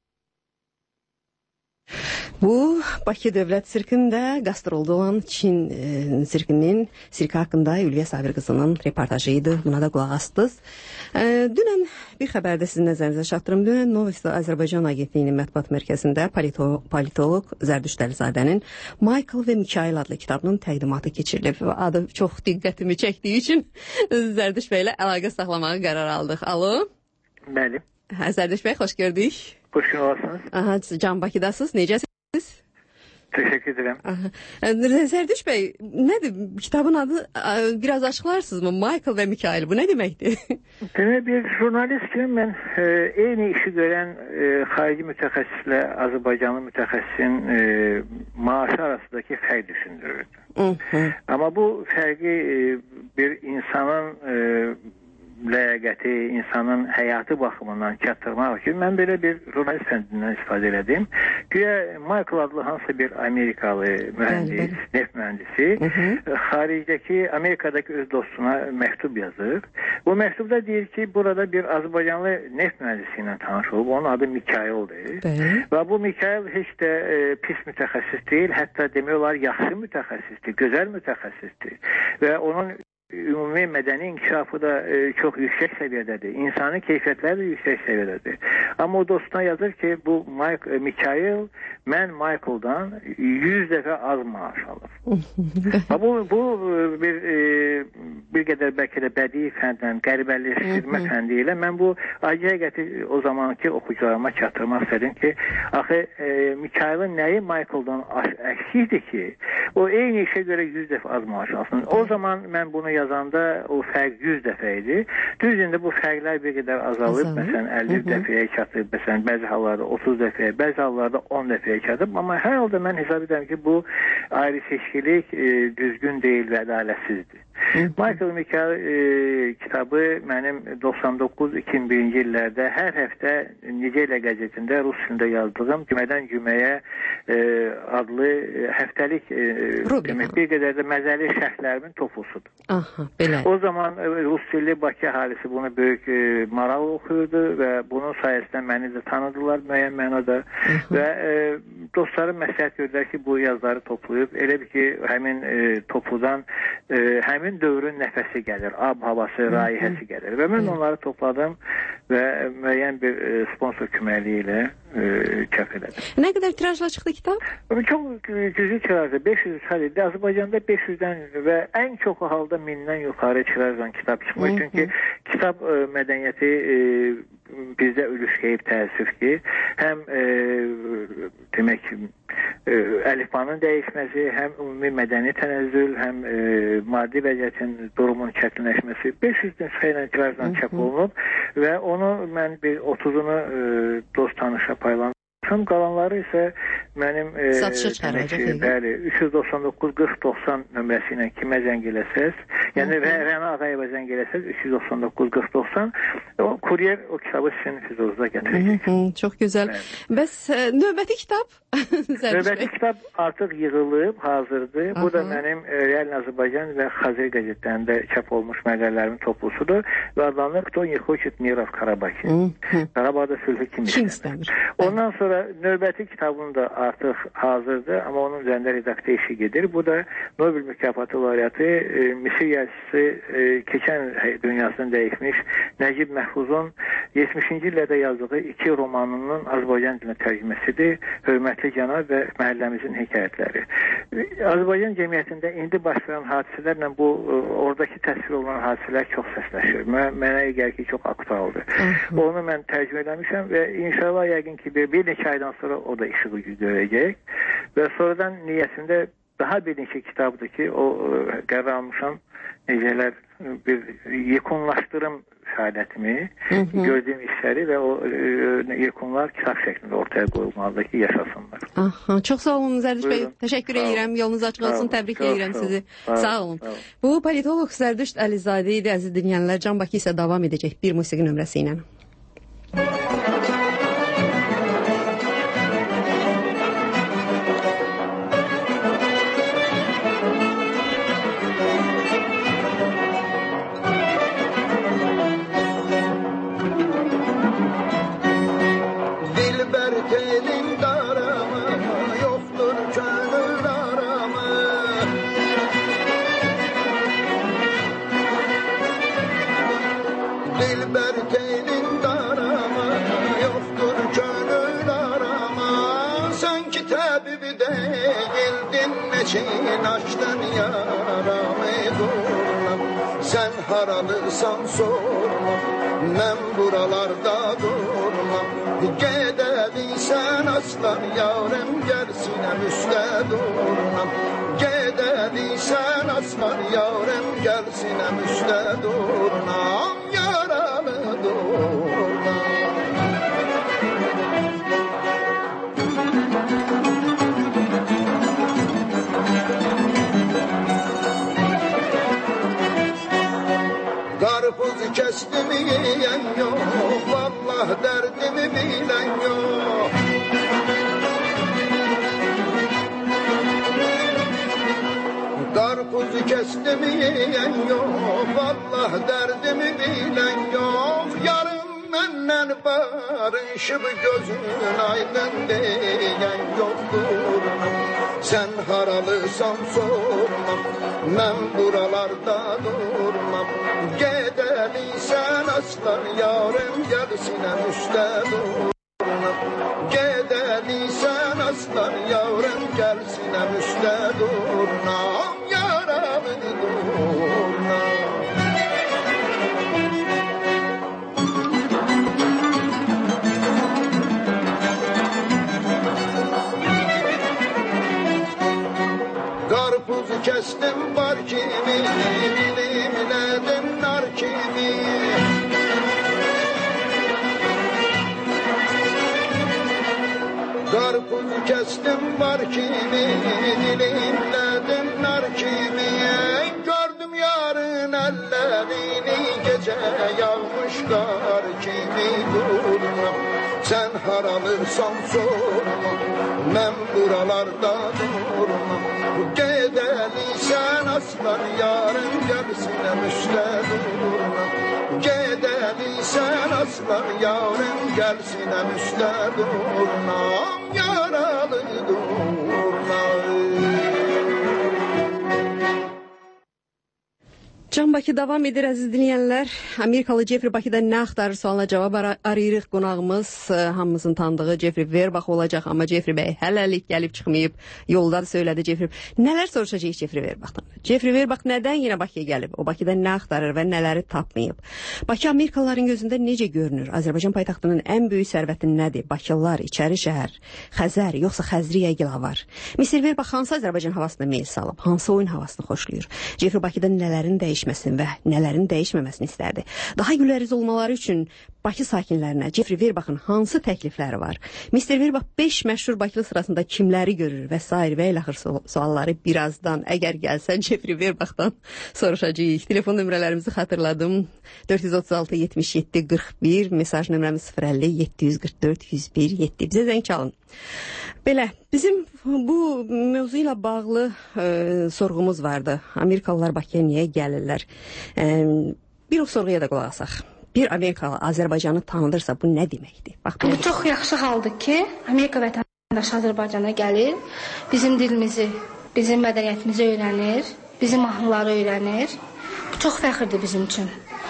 Bu Bakı Dövlət Sirkində qastrolda olan Çin sirkinin sirki haqqında Ülviyə Sabir qızının reportajıydı. Buna da qulaq astınız. Dünən bir xəbərdə sizin nəzərinizə çatdırım. Dünən Novosti Azərbaycan Agentliyinin mətbuat mərkəzində politolog Zərdüşt Əlizadənin Michael və Mikail adlı kitabının təqdimatı keçirilib. Adı çox diqqətimi çəkdiyi üçün Zərdüşt bəylə əlaqə saxlamağa qərar aldıq. Alo? Bəli. Zərdüşt bəy, xoş gördük. Xoş olasınız. Can Bakıdasınız. Necəsiniz? Teşekkür ederim. Zərdüşt bəy, nədir? Kitabın adı biraz açıqlarsınızmı? Michael və Mikail, bu nə deməkdir? Demək, bir jurnalist kimi mən eyni işi görən xarici mütəxəssislə Azərbaycanlı mütəxəssisin maaşı arasındakı fərq düşündürürdüm. Amma bu fərqi bir insanın ləyaqəti, insanın həyatı baxımından çatdırmaq üçün mən belə bir jurnalist fəndindən istifadə elədim. Güya Michael adlı hansısa bir Amerikalı mühəndis, neft mühəndisi xaricdəki, Amerikadakı öz dostuna məktub yazır. Bu məktubda deyir ki, burada bir Azərbaycanlı neft mühəndisi ilə tanış olub. Onun adı Mikaildir. Və bu Mikail heç də pis mütəxəssis deyil, hətta demək olar yaxşı mütəxəssisdir, gözəl mütəxəssisdir. Və onun ümumi mədəni inkişafı da çox yüksək səviyyədədir. İnsani keyfiyyətləri də yüksək səviyyədədir. Amma o dostuna yazır ki, bu Mikail, mən Michael'dan 100 dəfə az maaş alır. Bu bir qədər bəlkə də bədii fəndlə, qəribəlləşdirmə fəndi ilə mən bu həqiqəti o zamanki oxucularıma çatdırmaq istədim ki, axı Mikail'in nəyi Michael'dan əksikdir ki, o eyni işə görə 100 dəfə az maaş alsın. O zaman mən bunu yazanda o fərq 100 dəfə idi. Düz indi bu fərqlər bir qədər azalıb. Məsələn 50 dəfəyə çatıb, məsələn bəzi hallarda 30 dəfəyə, bəzi hallarda 10 dəfəyə çatıb. Amma hər halda mən hesab edirəm ki, bu ayrı seçkilik düzgün deyil və ədalətsizdir. Michael Mikael kitabı mənim 99-2001-ci illərdə hər həftə Nedeля qəzetində rus dilində yazdığım Cümədən Cüməyə adlı həftəlik demək, bir qədər də məzəli şərhlərimin toplusudur. Aha, belə. O zaman Rus dilli Bakı əhalisi bunu böyük maraq oxuyurdu və bunun sayəsində məni də tanıdılar müəyyən mənada və dostlarım məsləhət gördülər ki, bu yazıları toplayıb, elə bir ki, həmin topludan həmin dövrün nəfəsi gəlir, ab-havası, raihəsi gəlir və mən onları topladım və müəyyən bir sponsor köməkliyi ilə çap elədim. Nə qədər tirajla çıxdı kitab? Çox cüzi tirajda, 500 sadəcə. Azərbaycanda 500-dən və ən çox halda 1000-dən yuxarı tirajla kitab çıxmış. Çünki kitab mədəniyyəti bizdə ülüşkəyib təəssüf ki, həm demək əlifbanın dəyişməsi, həm ümumi mədəni tənəzzül, həm maddi vəziyyətin durumun çətinləşməsi 500 nüsxə ilə tirajla çap olunub və onu mən bir 30-unu dost tanışa paylandım. Qalanları isə mənim bəli 399-40-90 nömrəsi ilə kimə zəng eləsəz, yəni Rəna Ağayeva zəng eləsəz 399-40-90 o kuryer o kitabı sizin hüzurunuza gətirəcək. Çox gözəl. Bəs növbəti kitab? Növbəti kitab artıq yığılıb, hazırdır. Bu da mənim Real Azərbaycan və Xazər qəzetlərində çap olmuş məqalələrimin toplusudur və adlanır Кто не хочет мира в Карабахе. Qarabağda sülhü kim istəmir. Ondan sonra növbəti kitabım da artıq hazırdır, amma onun üzərində redaksiya işi gedir. Bu da Nobel mükafatı laureatı, Misir yazıcısı, keçən dünyasını dəyişmiş Nəcib Məhfuzun 70-ci illərdə yazdığı 2 romanının Azərbaycan dilinə tərcüməsidir. Hörmətli cənab və məhəlləmizin hekayətləri. Azərbaycan cəmiyyətində indi baş verən hadisələrlə bu oradakı təsvir olunan hadisələr çox səsləşir. Mənə gəlir ki, çox aktualdır. Onu mən tərcümə eləmişəm və inşallah yəqin ki, bir neçə aydan sonra o da işığı görəcək və sonradan niyyətimdə daha bir neçə kitabdır ki, o qərar almışam, necələr bir yekunlaşdırım fəaliyyətimi, gördüyüm işləri və o yekunlar kitab şəklində ortaya qoyulmalıdır ki, yaşasınlar. Çox sağ olun Zərdiş bəy, təşəkkür edirəm, yolunuz açıq olsun, təbrik edirəm sizi. Sağ olun. Bu politoloq Zərdüşt Əlizadə idi, əziz dinləyənlər. Can Bakı isə davam edəcək bir musiqi nömrəsi ilə. Açdın yaramı durmam, sen haralırsan sorma, mən buralarda durmam. Gedədiysən aslan yarım, gəlsinəm üstə durmam. Gedədiysən aslan yarım, gəlsinəm üstə durmam. Yaralı durmam. Karpuz kestimi yiyen yok, vallah derdimi bilen yok. Karpuz kestimi yiyen yok, vallah derdimi bilen yok. Yarın menden barışıp gözün aydın diyen yoktur. Sen haralısan sorma, mən buralarda durmam. Gedəliysən aslan yarım, gəlsinəm üstə durmam. Gedəliysən aslan yarım, gəlsinəm üstə durmam. Yaralı durmam. Karpuz kestim bar kimi, dilimledim nar kimi. Karpuz kestim bar kimi, dilimledim nar kimi. Gördüm ya yarın ellerini gece yağmış kar kimi durma. Sen haralırsan sorma, ben buralarda durmam. Gedeli sen aslan yarın gelsin üstte durma. Gedeli sen aslan yarın gelsin üstte durmam. Yaralı durmam. Can Bakı davam edir əziz dinləyənlər. Amerikalı Jeffrey Bakıda nə axtarır sualına cavab arayırıq. Qonağımız hamımızın tanıdığı Jeffrey Verbach olacaq, amma Jeffrey bəy hələlik gəlib çıxmayıb. Yolda da söylədi Jeffrey. Nələr soruşacağıq Jeffrey Verbachdan? Jeffrey Verbach nədən yenə Bakıya gəlib? O Bakıda nə axtarır və nələri tapmayıb? Bakı Amerikalıların gözündə necə görünür? Azərbaycan paytaxtının ən böyük sərvəti nədir? Bakılılar, İçəri şəhər, Xəzər, yoxsa Xəzriyə Gilavar? Mr. Verbach hansı Azərbaycan havasına meyil salıb? Hansı oyun havasını xoşlayır? Jeffrey Bakıda nələrin dəyişməsini və nələrin dəyişməməsini istərdi? Daha güləriz olmaları üçün Bakı sakinlərinə Jeffrey Verbach'ın hansı təklifləri var? Mr. Verbach 5 məşhur Bakılı sırasında kimləri görür və s. və ilaxır sualları birazdan əgər gəlsə Jeffrey Verbach'dan soruşacağıq. Telefon nömrələrimizi xatırladım. 436 77 41, mesaj nömrəmiz 050 744 101 7. Bizə zəng çalın. Belə, bizim bu mövzu ilə bağlı sorğumuz vardı. Amerikalılar Bakıya niyə gəlirlər? Bir o sorğuya da qulaq asaq. Bir Amerikalı Azərbaycanı tanıdırsa bu nə deməkdir? Bax, bu çox yaxşı haldır ki, Amerika vətəndaşı Azərbaycana gəlir, bizim dilimizi, bizim mədəniyyətimizi öyrənir, bizim mahnıları öyrənir. Bu çox fəxirdir bizim üçün.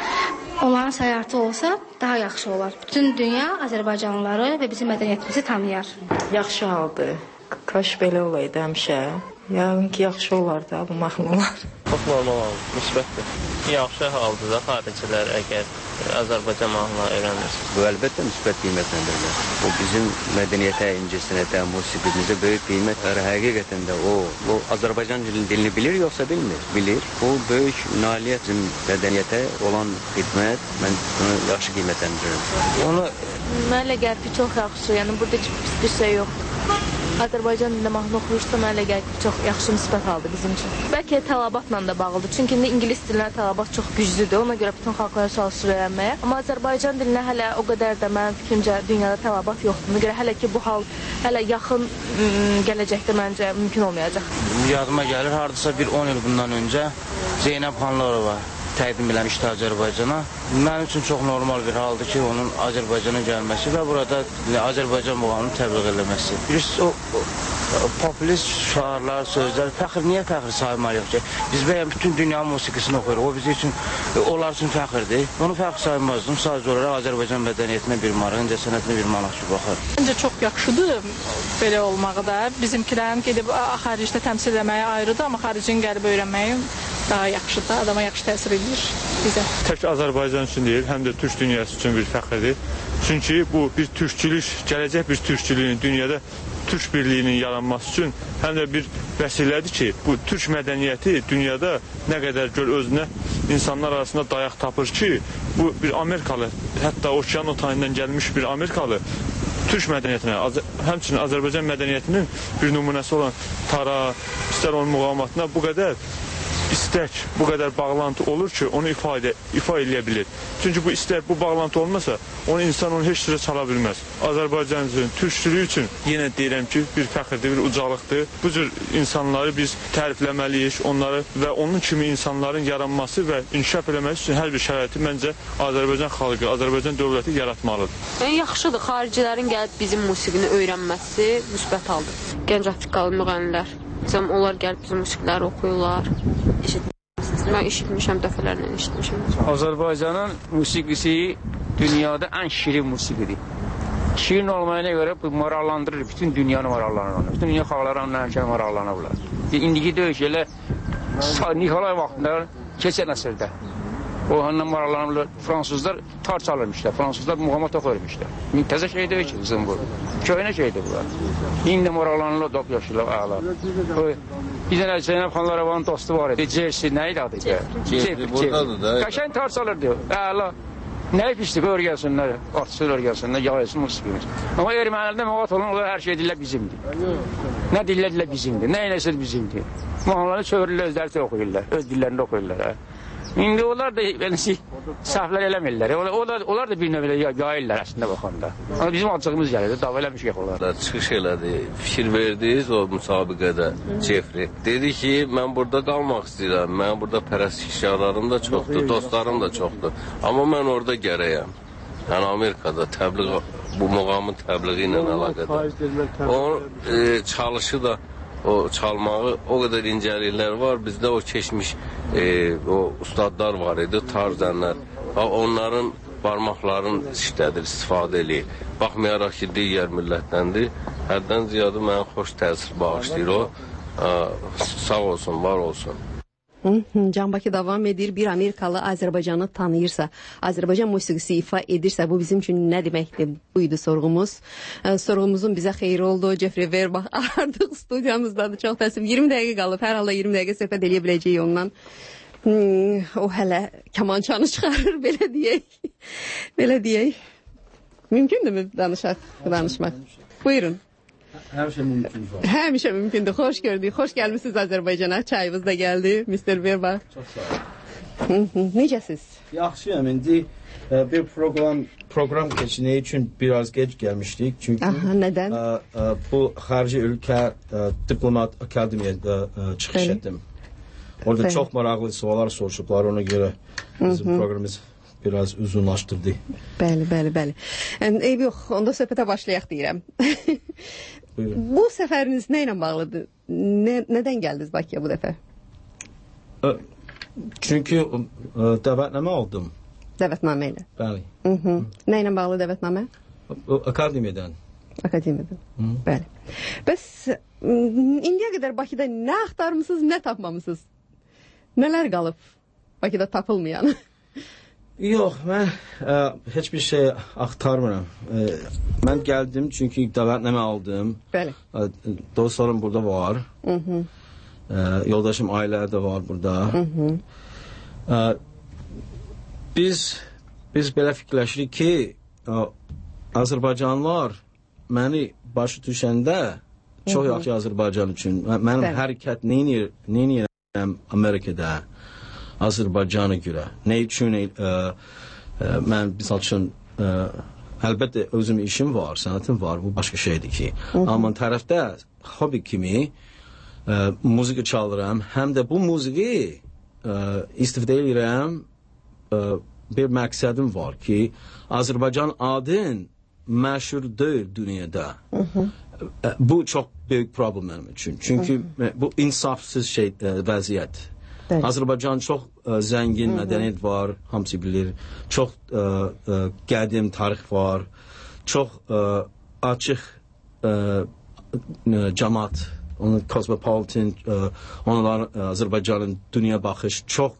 Onların səyahəti olsa daha yaxşı olar. Bütün dünya Azərbaycanlıları və bizim mədəniyyətimizi tanıyar. Yaxşı haldır. Kaş belə olaydı həmişə. Yəqin ki, yaxşı olardı bu mahnılar. Çox normal haldır, müsbətdir. Yaxşı haldır da xaricilər əgər Azərbaycan mahnıları öyrənirsə. Bu əlbəttə müsbət qiymətləndirilir. O bizim mədəniyyətə, incəsənətə, musiqimizə böyük qiymət verir. Həqiqətən də o Azərbaycan dilini bilir yoxsa bilmir? Bilir. O böyük nailiyyət bizim mədəniyyətə olan xidmət, mən bunu yaxşı qiymətləndirirəm. Onu mənə elə gəlir ki, çox yaxşı. Yəni burada heç bir şey yoxdur. Azərbaycan dilində mahnı oxuyursa mənə elə gəlir ki, çox yaxşı müsbət haldır bizim üçün. Bəlkə tələbatla da bağlıdır. Çünki indi ingilis dilinə tələbat çox güclüdür. Ona görə bütün xalqlara çalışır öyrənməyə. Amma Azərbaycan dilinə hələ o qədər də mənim fikrimcə dünyada tələbat yoxdur. Ona görə hələ ki bu hal hələ yaxın gələcəkdə məncə mümkün olmayacaq. Yadıma gəlir, hardasa bir 10 il bundan öncə Zeynəb Xanlarova təqdim eləmişdi Azərbaycana. Mənim üçün çox normal bir haldır ki, onun Azərbaycana gəlməsi və burada Azərbaycan muğamını təbliğ eləməsi. Birisi o populist şüarlar, sözlər, fəxr, niyə fəxr saymalıyıq ki? Biz bəyəm bütün dünya musiqisini oxuyuruq, o bizim üçün, onlar üçün fəxrdir. Onu fəxr saymazdım, sadəcə olaraq Azərbaycan mədəniyyətinə bir maraq, incəsənətinə bir maraq ki, baxar. Məncə çox yaxşıdır belə olmağı da. Bizimkilərin gedib xaricdə təmsil eləməyi ayrıdır, amma xaricin gəlib öyrənməyi daha yaxşıdır, adama yaxşı təsir edir bizə. Tək Azərbaycan üçün deyil, həm də türk dünyası üçün bir fəxrdir. Çünki bu bir türkçülük, gələcək bir türkçülüyün dünyada türk birliyinin yaranması üçün həm də bir vəsilədir ki, bu türk mədəniyyəti dünyada nə qədər özünə insanlar arasında dayaq tapır ki, bu bir Amerikalı, hətta okean o tayından gəlmiş bir Amerikalı türk mədəniyyətinə, həmçinin Azərbaycan mədəniyyətinin bir nümunəsi olan tara, istər onun muğamatına bu qədər istək, bu qədər bağlantı olur ki, onu ifa eləyə bilir. Çünki bu istək, bu bağlantı olmasa, insan onu heç cürə çala bilməz. Azərbaycan üçün, türkçülüyü üçün yenə deyirəm ki, bir fəxirdir, bir ucalıqdır. Bu cür insanları biz tərifləməliyik, onları və onun kimi insanların yaranması və inkişaf eləməsi üçün hər bir şəraiti məncə Azərbaycan xalqı, Azərbaycan dövləti yaratmalıdır. Yaxşıdır, xaricilərin gəlib bizim musiqini öyrənməsi müsbət haldır. Gənc Afrikalı müğənnilər. Onlar gəlib bizim musiqiləri oxuyurlar. Mən eşitmişəm, dəfələrlə eşitmişəm. Azərbaycanın musiqisi dünyada ən şirin musiqidir. Şirin olmayana görə bu maraqlandırır, bütün dünyanı maraqlanır. Bütün dünya xalqları ondan maraqlanırlar. İndiki döyüş elə Nikolay vaxtında keçən əsrdə. O ondan maraqlanırlar. Fransızlar tar çalırmışlar, Fransızlar muğamat oxuyurmuşlar. Təzə şey deyil ki, bizim bu. Köynə şeydir bunlar. İndi maraqlanırlar, dop yaşırlar, ağlar. Bir dənə Zeynəb Xanlarovanın dostu var idi. Cersi, nə idi adı? Buradadır da. Qəşən tar çalır diyor. Əla. Nə pislik, örgəsinlər, artistlər örgəsinlər, yağırsın musiqimiz. Amma ermənilərdə məvat olan, onlar hər şey dillər bizimdir. Nə dillər bizimdir, nə eləsək bizimdir. Mahnıları çövürürlər, özləri oxuyurlar, öz dillərində oxuyurlar. İndi onlar da səhvlər eləmirlər. Onlar da bir növlə yayırlar əslində baxanda. Amma bizim acığımız gəlir, dava eləmişik onlar. Çıxış elədi, fikir verdiniz o müsabiqədə Jeffrey. Dedi ki, mən burada qalmaq istəyirəm, mən burada pərəstişkarlarım da çoxdur, dostlarım da çoxdur. Amma mən orada gərəyəm. Yəni Amerikada bu muğamın təbliği ilə əlaqədar. Onun çalışı da o çalmağı o qədər incəliklər var. Bizdə o keçmiş o ustadlar var idi, tarzənlər. Onların barmaqların işlədir, istifadə eləyir. Baxmayaraq ki, digər millətdəndir. Həddən ziyadə mənə xoş təsir bağışlayır o. Sağ olsun, var olsun. Can Bakı davam edir. Bir Amerikalı Azərbaycanı tanıyırsa, Azərbaycan musiqisi ifa edirsə, bu bizim üçün nə deməkdir? Buydu sorğumuz. Sorğumuzun bizə xeyri oldu. Jeffrey Verbach artıq studiyamızdadır. Çox təəssüf. 20 dəqiqə qalıb. Hər halda 20 dəqiqə söhbət eləyə biləcəyik ondan. O hələ kamançanı çıxarır, belə deyək. Belə deyək. Mümkündür danışmaq? Buyurun. Həmişə mümkündür. Həmişə mümkündür. Xoş gördük. Xoş gəlmişsiniz Azərbaycana. Çayımız da gəldi. Mr. Verbach. Çox sağ olun. Necəsiz? Yaxşıyam. İndi bir proqram keçinəyi üçün biraz geç gəlmişdik. Çünki nədən? Bu xarici ölkə diplomat akademiyada çıxış etdim. Orada çox maraqlı suallar soruşublar. Ona görə bizim proqramımız biraz uzunlaşdırdı. Bəli. Eyb yox, onda söhbətə başlayaq deyirəm. Bu səfəriniz nə ilə bağlıdır? Nədən gəldiniz Bakıya bu dəfə? Çünki dəvətnamə aldım. Dəvətnamə ilə? Bəli. Nə ilə bağlı dəvətnamə? Akademiyadan. Bəli. Bəs indiyə qədər Bakıda nə axtarmısınız, nə tapmamısınız? Nələr qalıb Bakıda tapılmayan? Yox, mən heç bir şey axtarmıram. Mən gəldim çünki dəvətnamə aldım. Bəli. Dostlarım burada var. Yoldaşım ailə də var burada. Biz belə fikirləşirik ki, Azərbaycanlılar məni başı düşəndə çox yaxşı Azərbaycan üçün. Mənim hərəkət neyniyirəm Amerikada? Azərbaycana görə. Nə üçün mən misal üçün əlbəttə özüm işim var, sənətim var, bu başqa şeydir ki. Amma tərəfdə hobi kimi musiqi çalıram, həm də bu musiqi istifadə edirəm, bir məqsədim var ki, Azərbaycan adın məşhur deyil dünyada. Bu çox böyük problem mənim üçün. Çünki bu insafsız vəziyyət. Azərbaycan çox zəngin mədəniyyət var, hamısı bilir. Çox qədim tarix var. Çox açıq cəmaət, cosmopolitan, onlar Azərbaycanın dünya baxış çox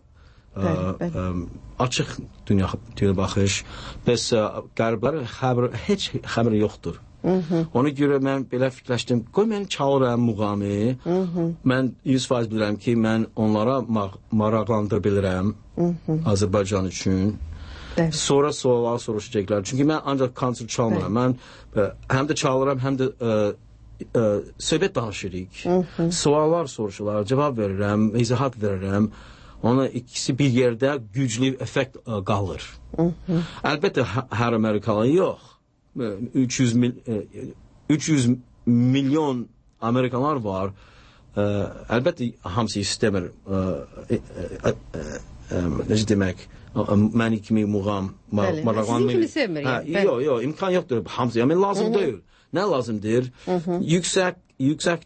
açıq dünya baxış. Bəs qərblər heç xəbər yoxdur. Ona görə mən belə fikirləşdim, qoy mən çalıram muğamı, mən 100% bilirəm ki, mən onlara maraqlandıra bilirəm Azərbaycan üçün. Sonra suallar soruşacaqlar. Çünki mən ancaq konsert çalmıram. Mən həm də çalıram, həm də söhbət danışırıq. Suallar soruşurlar, cavab verirəm, izahat verirəm. Ona ikisi bir yerdə güclü effekt qalır. Əlbəttə hər Amerikalı yox. 300 milyon Amerikanlar var. Əlbəttə hamısı istəmir. Necə demək? Məni kimi muğam Sizin kimi sevmir. Yox, imkan yoxdur hamısı. Yəni lazım deyil. Nə lazımdır? Yüksək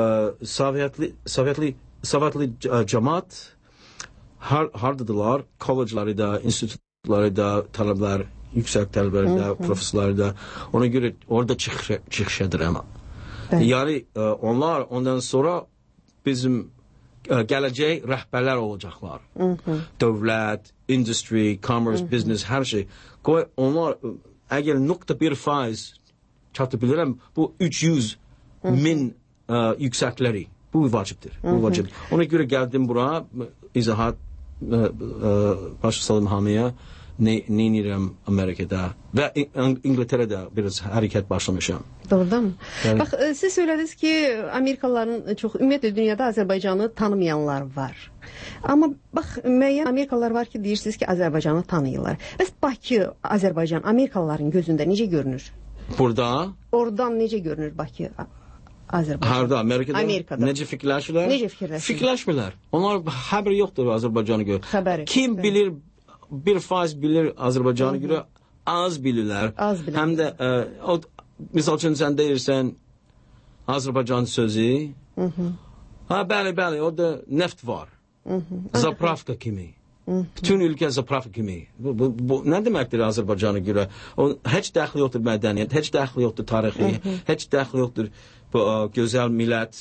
saviyetli cəmaət hardadılar? Kolleclərdə, institutlarda tələbələr, yüksək tələbələrdə, professorlarda. Ona görə orada çıxış edirəm. Yəni onlar ondan sonra bizim gələcək rəhbərlər olacaqlar. Dövlət, industry, commerce, business, hər şey. Qoy onlar əgər 0.1% çatı bilirəm, bu 300 min yüksəkləri. Bu vacibdir. Ona görə gəldim bura, izahat başladım hamıya neynirəm Amerikada və İngiltərədə biraz hərəkət başlamışam. Doğrudan mı? Yani, bax, siz söylədiniz ki, Amerikalıların çox, ümumiyyətlə dünyada Azərbaycanı tanımayanlar var. Amma bax, müəyyən Amerikalılar var ki, deyirsiniz ki, Azərbaycanı tanıyırlar. Bəs Bakı, Azərbaycan Amerikalıların gözündə necə görünür? Burada? Oradan necə görünür Bakı, Azərbaycan? Harda? Amerikada? Necə fikirləşirlər? Necə fikirləşirlər? Fikirləşmirlər. Onlar xəbər yoxdur Azərbaycanı görə. Xəbəri. Kim bilir, 1% bilir Azərbaycanı görə, az bilirlər. Az bilirlər. Həm də, misal üçün sən deyirsən Azərbaycan sözü, bəli, orada neft var. Zapravka kimi. Bütün ülke zapravka kimi. Bu nə deməkdir Azərbaycanı görə? Heç dəxli yoxdur mədəniyyət, heç dəxli yoxdur tarixi, heç dəxli yoxdur gözəl millət,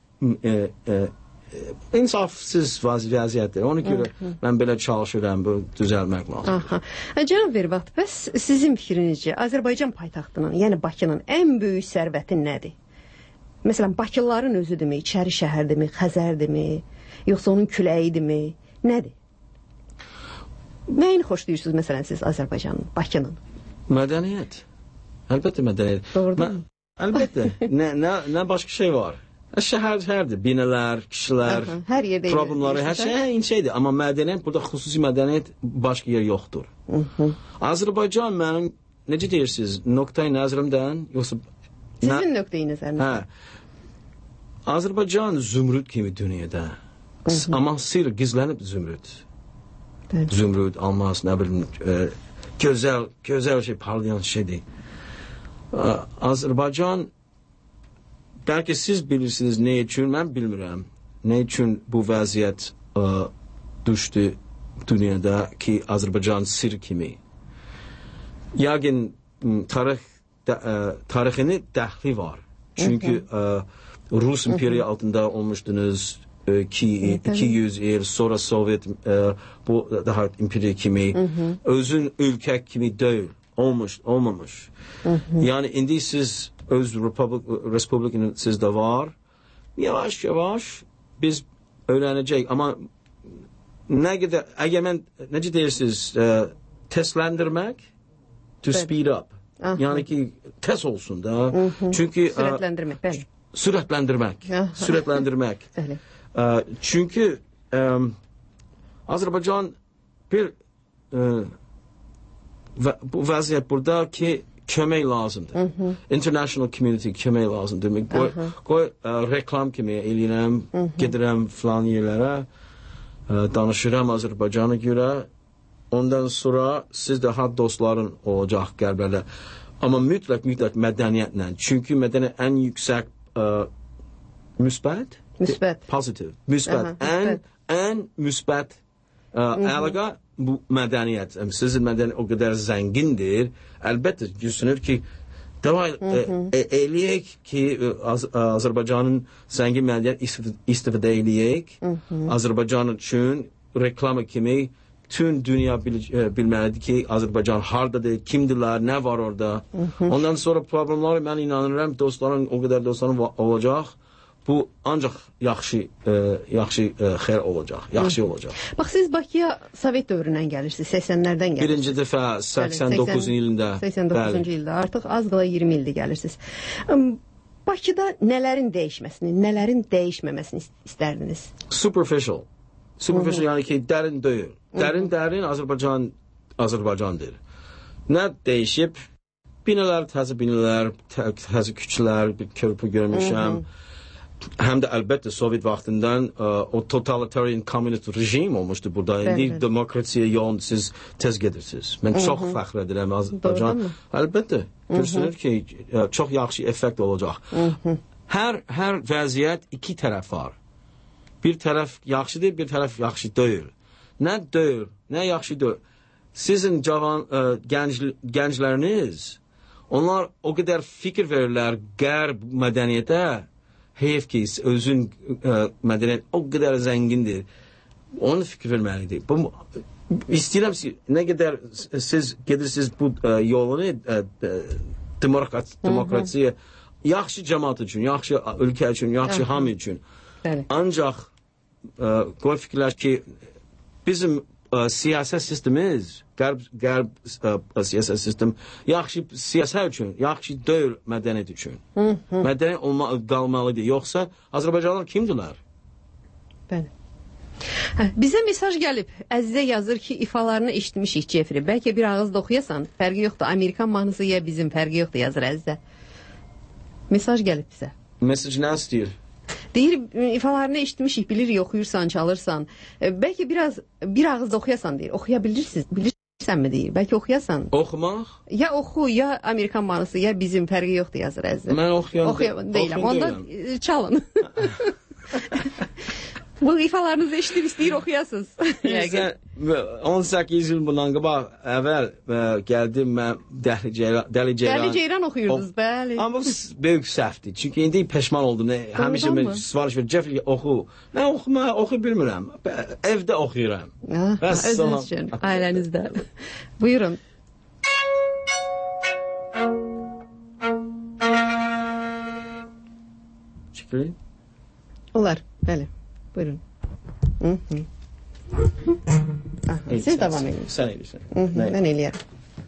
insafsız vəziyyətdir. Ona görə mən belə çalışıram, bu düzəlmək lazım. Cənab Vervat, bəs sizin fikrinizcə Azərbaycan paytaxtının, yəni Bakının ən böyük sərvəti nədir? Məsələn, Bakılıların özüdürmü, İçəri şəhərdirmi, Xəzərdirmi, yoxsa onun küləyidirmi? Nədir? Nəyini xoşlayırsınız məsələn siz Azərbaycanın, Bakının? Mədəniyyət. Əlbəttə mədəniyyət. Doğrudan. Əlbəttə. Nə başqa şey var? Şəhərdir, binalar, kişilər, problemləri, hər şey eynidir. Amma mədəniyyət, burada xüsusi mədəniyyət başqa yer yoxdur. Azərbaycan mənim, necə deyirsiniz, nöqtəyi nəzərimdən, yoxsa... Sizin nöqtəyi nəzərimdən? Azərbaycan zümrüd kimi dünyada. Amma sir gizlənib zümrüd. Zümrüd, almaz, nə bilim, gözəl şey, parlayan şeydir. Azərbaycan, bəlkə siz bilirsiniz nə üçün, mən bilmirəm. Nə üçün bu vəziyyət düşdü dünyada ki, Azərbaycan sir kimi. Yəqin tarixini dəxli var. Çünki Rus imperiya altında olmuşdunuz, 200 il sonra Sovyet bu daha imperiya kimi özün ülke kimi deyil, olmamış. Yani indi siz öz Respublika'nın sizde var. Yavaş yavaş biz öğrenecek ama ne kadar egemen necə deyirsiniz tezlendirmek to speed up. Yani ki tez olsun da. Çünkü süratlendirmek. Süratlendirmek. Çünkü Azerbaycan bir bu vəziyyət burada ki kömək lazımdır. International community kömək lazımdır. Qoy reklam kimi eləyirəm, gedirəm filan yerlərə, danışıram Azərbaycan'a görə. Ondan sonra siz daha dostların olacaq qəlblərdə. Amma mütləq mədəniyyətlə. Çünki mədəniyyət ən yüksək müsbət? Positive. Müsbət. Ən müsbət əlaqə bu mədəniyyət. Sizin mədəniyyət o qədər zəngindir. Əlbəttə düşünür ki, eləyək ki, Azərbaycanın zəngin mədəniyyət istifadə eləyək. Azərbaycan üçün reklamı kimi bütün dünya bilməlidir ki, Azərbaycan hardadır, kimdirlər, nə var orada. Ondan sonra problemləri mən inanıram, dostların, o qədər dostların olacaq. Bu ancaq yaxşı xeyr olacaq, yaxşı olacaq. Bax, siz Bakıya Sovet dövründən gəlirsiniz, 80-lərdən gəlirsiniz. Birinci dəfə 89 ilində. 89-cu ildə, artıq az qala 20 ildir gəlirsiniz. Bakıda nələrin dəyişməsini, nələrin dəyişməməsini istərdiniz? Superficial, yəni ki, dərin deyil. Dərin Azərbaycandır. Nə dəyişib? Binalar, təzə binalar, təzə küçələr, bir körpü görmüşəm. Həm də əlbəttə Sovyet vaxtından o totalitarian komünist rejim olmuşdu burada. İndi demokrasiya yolunda siz tez gedirsiniz. Mən çox fəxr edirəm Azərbaycan. Əlbəttə, görürsünüz ki, çox yaxşı effekt olacaq. Hər vəziyyət iki tərəf var. Bir tərəf yaxşıdır, bir tərəf yaxşı deyil. Nə deyil, nə yaxşı deyil. Sizin cavan gəncləriniz, onlar o qədər fikir verirlər qərb mədəniyyətə. Heyf ki, özün mədəniyyət o qədər zəngindir. Onu fikir verməlidir. İstəyirəm ki, nə qədər siz gedirsiniz bu yolunu demokrasiya, yaxşı cəmaat üçün, yaxşı ölkə üçün, yaxşı hamı üçün. Ancaq qoy fikirlər ki, bizim siyasət sistemimiz, qərb siyasət sistem yaxşı siyasət üçün, yaxşı deyil mədəniyyət üçün. Mədəniyyət qalmalıdır. Yoxsa Azərbaycanlılar kimdirlər? Bəli. Bizə mesaj gəlib. Əzizə yazır ki, ifalarını eşitmişik Jeffrey. Bəlkə bir ağız da oxuyasan. Fərqi yoxdur. Amerikan mahnısı ya bizim fərqi yoxdur yazır Əzizə. Mesaj gəlib bizə. Mesaj nə istəyir? Deyir, ifalarını eşitmişik, bilirik, oxuyursan, çalırsan. Bəlkə bir ağız da oxuyasan deyir. Oxuya bilirsənmi deyir. Bəlkə oxuyasan. Oxumaq? Ya oxu, ya Amerikan mahnısı, ya bizim fərqi yoxdur yazır Əzizə. Mən oxuyan deyiləm. Onda çalın. Bu ifalarınızı eşitib istəyir oxuyasınız. 18 il bundan qabaq əvvəl gəldim mən Dəli Ceyran oxuyurdunuz, bəli. Amma bu böyük səhvdir. Çünki indi peşman oldum. Həmişə mən sifariş verir, Jeffrey oxu. Mən oxuya bilmirəm. Evdə oxuyuram. Özünüz üçün, ailənizdə. Buyurun. Jeffrey? Olar, bəli. Buyurun. Siz devam edin. Sen eyleysin. Ben eyleyeyim.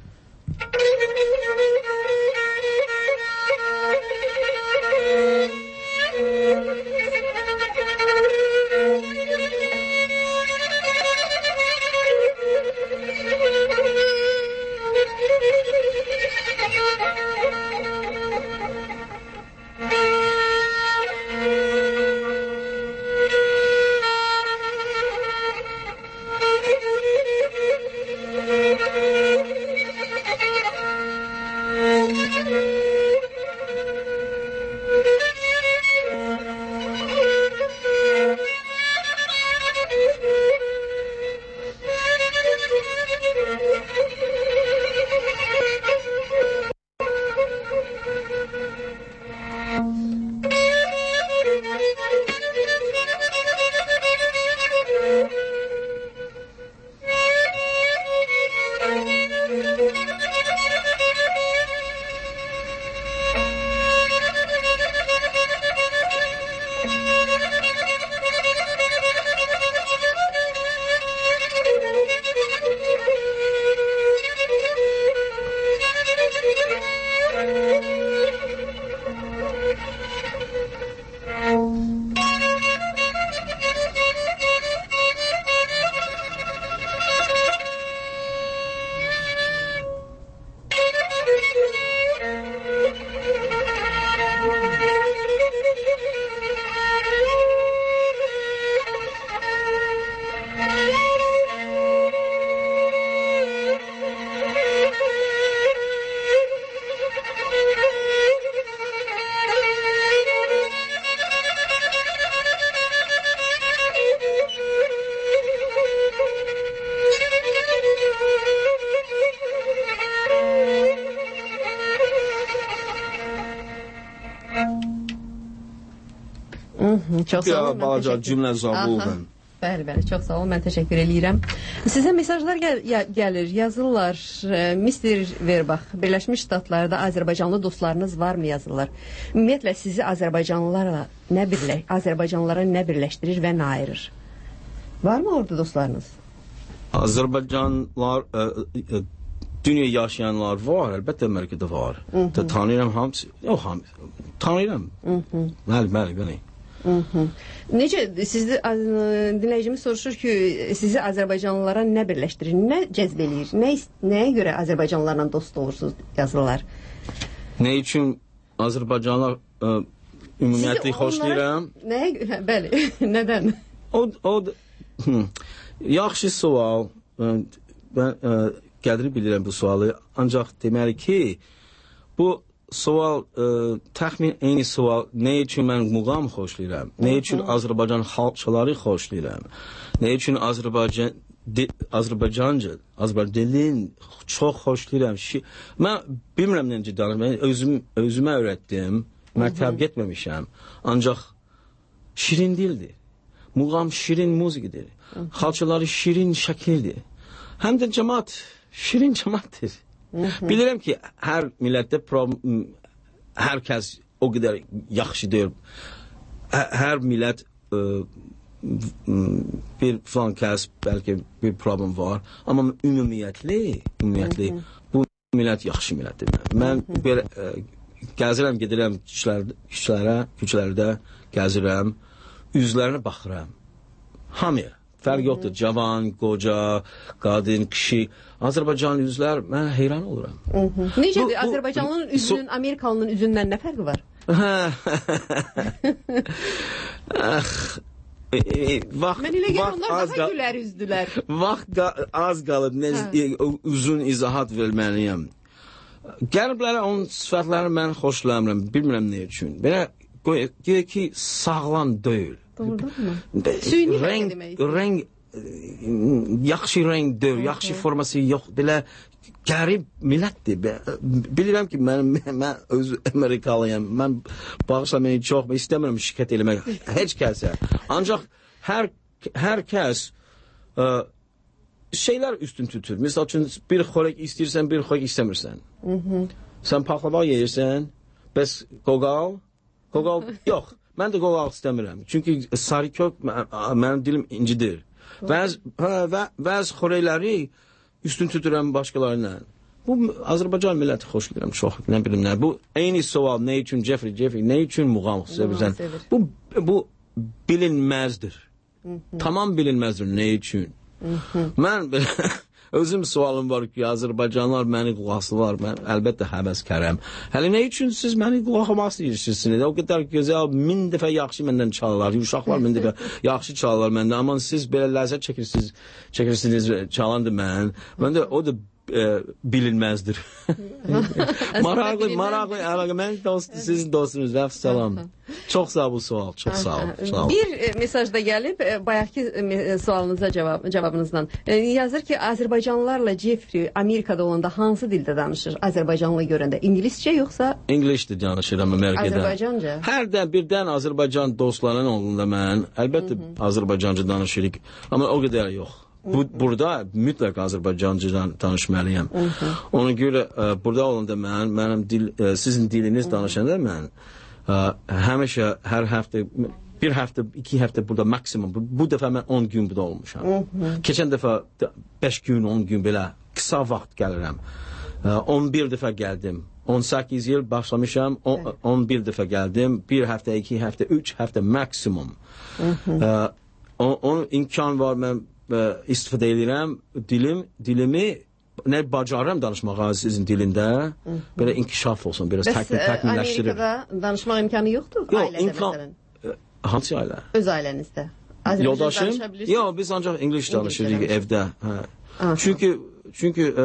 Çox sağ olun. Balaca cümlə zabuldun. Bəli, bəli, çox sağ olun. Mən təşəkkür eləyirəm. Sizə mesajlar gəlir, yazırlar. Mr. Verbach, Birləşmiş Ştatlarda Azərbaycanlı dostlarınız varmı yazırlar. Ümumiyyətlə sizi Azərbaycanlılara nə birləşdirir və nə ayırır? Varmı orada dostlarınız? Azərbaycanlılar, dünya yaşayanlar var, əlbəttə Amerikada var. Tanıyıram hamısı. Yox, hamısı. Tanıyıram. Bəli. Necə, dinləyicimiz soruşur ki, sizi Azərbaycanlılara nə birləşdirir, nə cəzb eləyir, nəyə görə Azərbaycanlılarla dost olursunuz yazırlar? Nə üçün Azərbaycanlılar ümumiyyətli xoşlayıram? Nəyə görə, bəli, nədən? Yaxşı sual, mən qədri bilirəm bu sualı, ancaq deməli ki, bu sual, təxmin eyni sual, nə üçün mən muğam xoşlayıram, nə üçün Azərbaycan xalqçıları xoşlayıram, nə üçün Azərbaycan dilin çox xoşlayıram. Mən bilmirəm necə danışım, mən özümə öyrətdim, məktəb getməmişəm, ancaq şirin dildir. Muğam şirin muzikidir, xalqçıları şirin şəkildir, həm də cəmaat, şirin cəmaatdır. Bilirəm ki, hər millətdə hər kəs o qədər yaxşı deyil. Hər millət bir falan kəs bəlkə bir problem var, amma ümumiyyətli bu millət yaxşı millətdir. Mən belə gəzirəm, gedirəm küçələrdə gəzirəm, üzlərinə baxıram. Hamıya. Fərq yoxdur. Cavan, qoca, qadın, kişi. Azərbaycanlı üzlər, mən heyran oluram. Necədir? Azərbaycanlının üzünün, Amerikalının üzündən nə fərqi var? Mən elə gəlir, onlar daha gülər üzdülər. Vaxt az qalıb, uzun izahat verməliyəm. Gəliblərə onun sifətlərini mən xoşlamıram, bilmirəm nə üçün. Belə, deyək ki, sağlam deyil. Süni rəng yaxşı rəng deyil, yaxşı forması yox, belə qərib millətdir. Bilirəm ki, mən öz Amerikalıyam, mən bağışlamayı çox, istəmirəm şikayət eləmək, heç kəsə. Ancaq hər kəs şeylər üstün tutur. Misal üçün, bir xörək istəyirsən, bir xörək istəmirsən. Sən paxlava yeyirsən, bəs qoqal yox. Mən də qoqal istəmirəm. Çünki sarı kök mənim dilim incidir. Bəzi xörəkləri üstün tuturam başqalarına. Bu Azərbaycan milləti xoşlayıram çox. Nə bilim nə. Bu eyni sual, nə üçün Jeffrey, nə üçün muğam sevirsən? Bu bilinməzdir. Tamam bilinməzdir nə üçün. Mən özüm sualım var ki, Azərbaycanlılar məni qulaqsılar, mən əlbəttə həvəskərəm. Hələ nə üçün siz məni qulaqlamaq istəyirsiniz? O qədər gözəl, 1000 dəfə yaxşı məndən çalırlar, uşaqlar 1000 dəfə yaxşı çalırlar məndən, amma siz belə ləzzət çəkirsiniz, çalandı mən də o da bilinməzdir. Maraqlı, mən sizin dostunuz, vəf salam. Çox sağ ol bu sual, çox sağ ol. Bir mesajda gəlib, bayaqki sualınıza cavabınızdan. Yazır ki, Azərbaycanlılarla Jeffrey Amerikada olanda hansı dildə danışır? Azərbaycanlı görəndə İngiliscə yoxsa? İngiliscə danışıram Amerikada. Azərbaycanca? Hərdən birdən Azərbaycan dostlarının olunda mən, əlbəttə Azərbaycanca danışırıq, amma o qədər yox. Burada mütləq Azərbaycancadan danışmalıyam. Ona görə burada olanda mənim sizin diliniz danışanda mən həmişə hər həftə, bir həftə, 2 həftə burada maksimum, bu dəfə mən 10 gün burada olmuşam. Keçən dəfə 5 gün, 10 gün belə qısa vaxt gəlirəm. 11 dəfə gəldim. 18 il başlamışam, 11 dəfə gəldim. 1 həftə, 2 həftə, 3 həftə maksimum. Onun imkan var, mən istifadə edirəm, dilimi nə bacarıram danışmağa sizin dilində, belə inkişaf olsun, biraz təkmilləşdirir. Bəs Amerikada danışmaq imkanı yoxdur? Ailədə məsələn? Hansı ailə? Öz ailənizdə. Yoldaşım? Yox, biz ancaq İngiliz danışırıq evdə. Çünki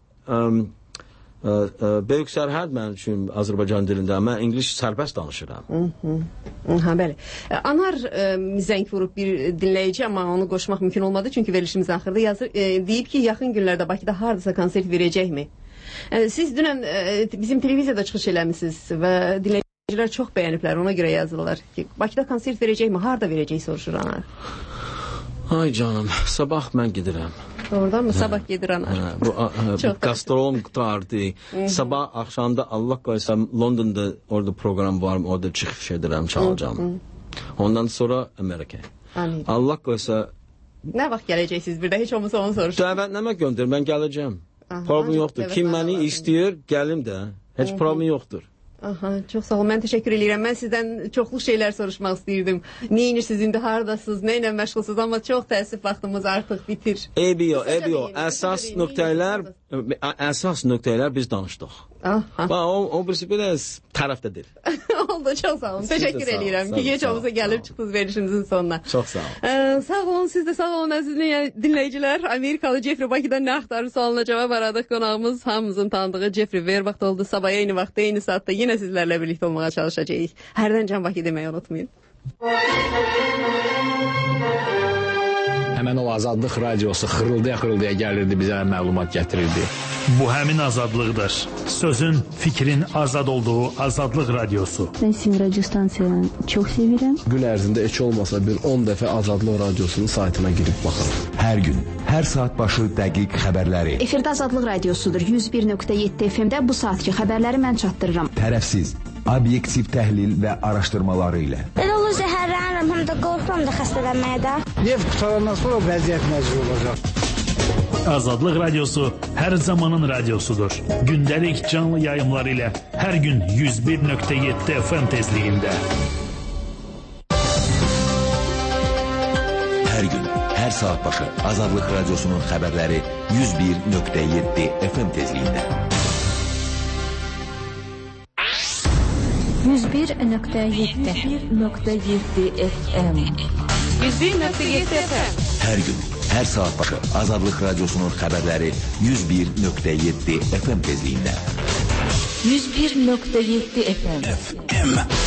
böyük sərhəd mənim üçün Azərbaycan dilində, mən İngiliz sərbəst danışıram. Bəli. Anar zəng vurub bir dinləyici, amma onu qoşmaq mümkün olmadı, çünki verilişimiz axırda yazır, deyib ki, yaxın günlərdə Bakıda hardasa konsert verəcəkmi? Siz dünən bizim televiziyada çıxış eləmişsiniz və dinləyicilər çox bəyəniblər, ona görə yazırlar ki, Bakıda konsert verəcəkmi, harda verəcək soruşur Anar. Ay canım, sabah mən gedirəm. Doğrudan mı? Sabah gedir Anar. Bu gastrolum qutardı. Sabah axşamda Allah qoysa Londonda orada program var, orada çıxış edirəm, çalacağım. Ondan sonra Amerika. Allah qoysa... Nə vaxt gələcəksiniz bir də? Heç olmasa onu soruşun. Dəvətlənmə göndər, mən gələcəm. Problem yoxdur. Kim məni istəyir, gəlim də. Heç problem yoxdur. Çox sağ olun, mən təşəkkür edirəm. Mən sizdən çoxlu şeylər soruşmaq istəyirdim. Nə edirsiniz indi, haradasınız, nə ilə məşğulsuz, amma çox təəssüf vaxtımız artıq bitir. Eybi yox. Əsas nöqtələr biz danışdıq. O birisi biraz tərəfdədir. Oldu, çox sağ olun. Təşəkkür edirəm ki, geç olmasa gəlib çıxdınız verilişimizin sonuna. Çox sağ olun. Sağ olun, siz də sağ olun əziz dinləyicilər. Amerikalı Jeffrey Bakıda nə axtarır sualına cavab aradıq. Qonağımız hamımızın tanıdığı Jeffrey Vervaxt oldu. Sabah eyni vaxtda, eyni saatda yenə sizlərlə birlikdə olmağa çalışacağıq. Hərdən Can Bakı deməyi unutmayın. Həmən o Azadlıq radiosu xırıldaya gəlirdi, bizə məlumat gətirirdi. Bu həmin azadlıqdır. Sözün, fikrin azad olduğu Azadlıq radiosu. Mən sizin radio stansiyanı çox sevirəm. Gün ərzində heç olmasa bir 10 dəfə Azadlıq radiosunun saytına girib baxın. Hər gün, hər saat başı dəqiq xəbərləri. Efirdə Azadlıq radiosudur. 101.7 FM-də bu saatki xəbərləri mən çatdırıram. Tərəfsiz, obyektiv təhlil və araşdırmaları ilə. Elə olur zəhərlənir. Çəkinirəm, həm də qorxuram da xəstələnməyə də. Neft qutarandan sonra vəziyyət necə olacaq? Azadlıq Radyosu hər zamanın radyosudur. Gündəlik canlı yayımlar ilə hər gün 101.7 FM tezliyində. Hər gün, hər saat başı Azadlıq Radyosu'nun xəbərləri 101.7 FM tezliyində. 101.7 FM 101.7 FM. Hər gün, hər saat başı Azadlıq Radyosu'nun xəbərləri 101.7 FM tezliyində. 101.7 FM.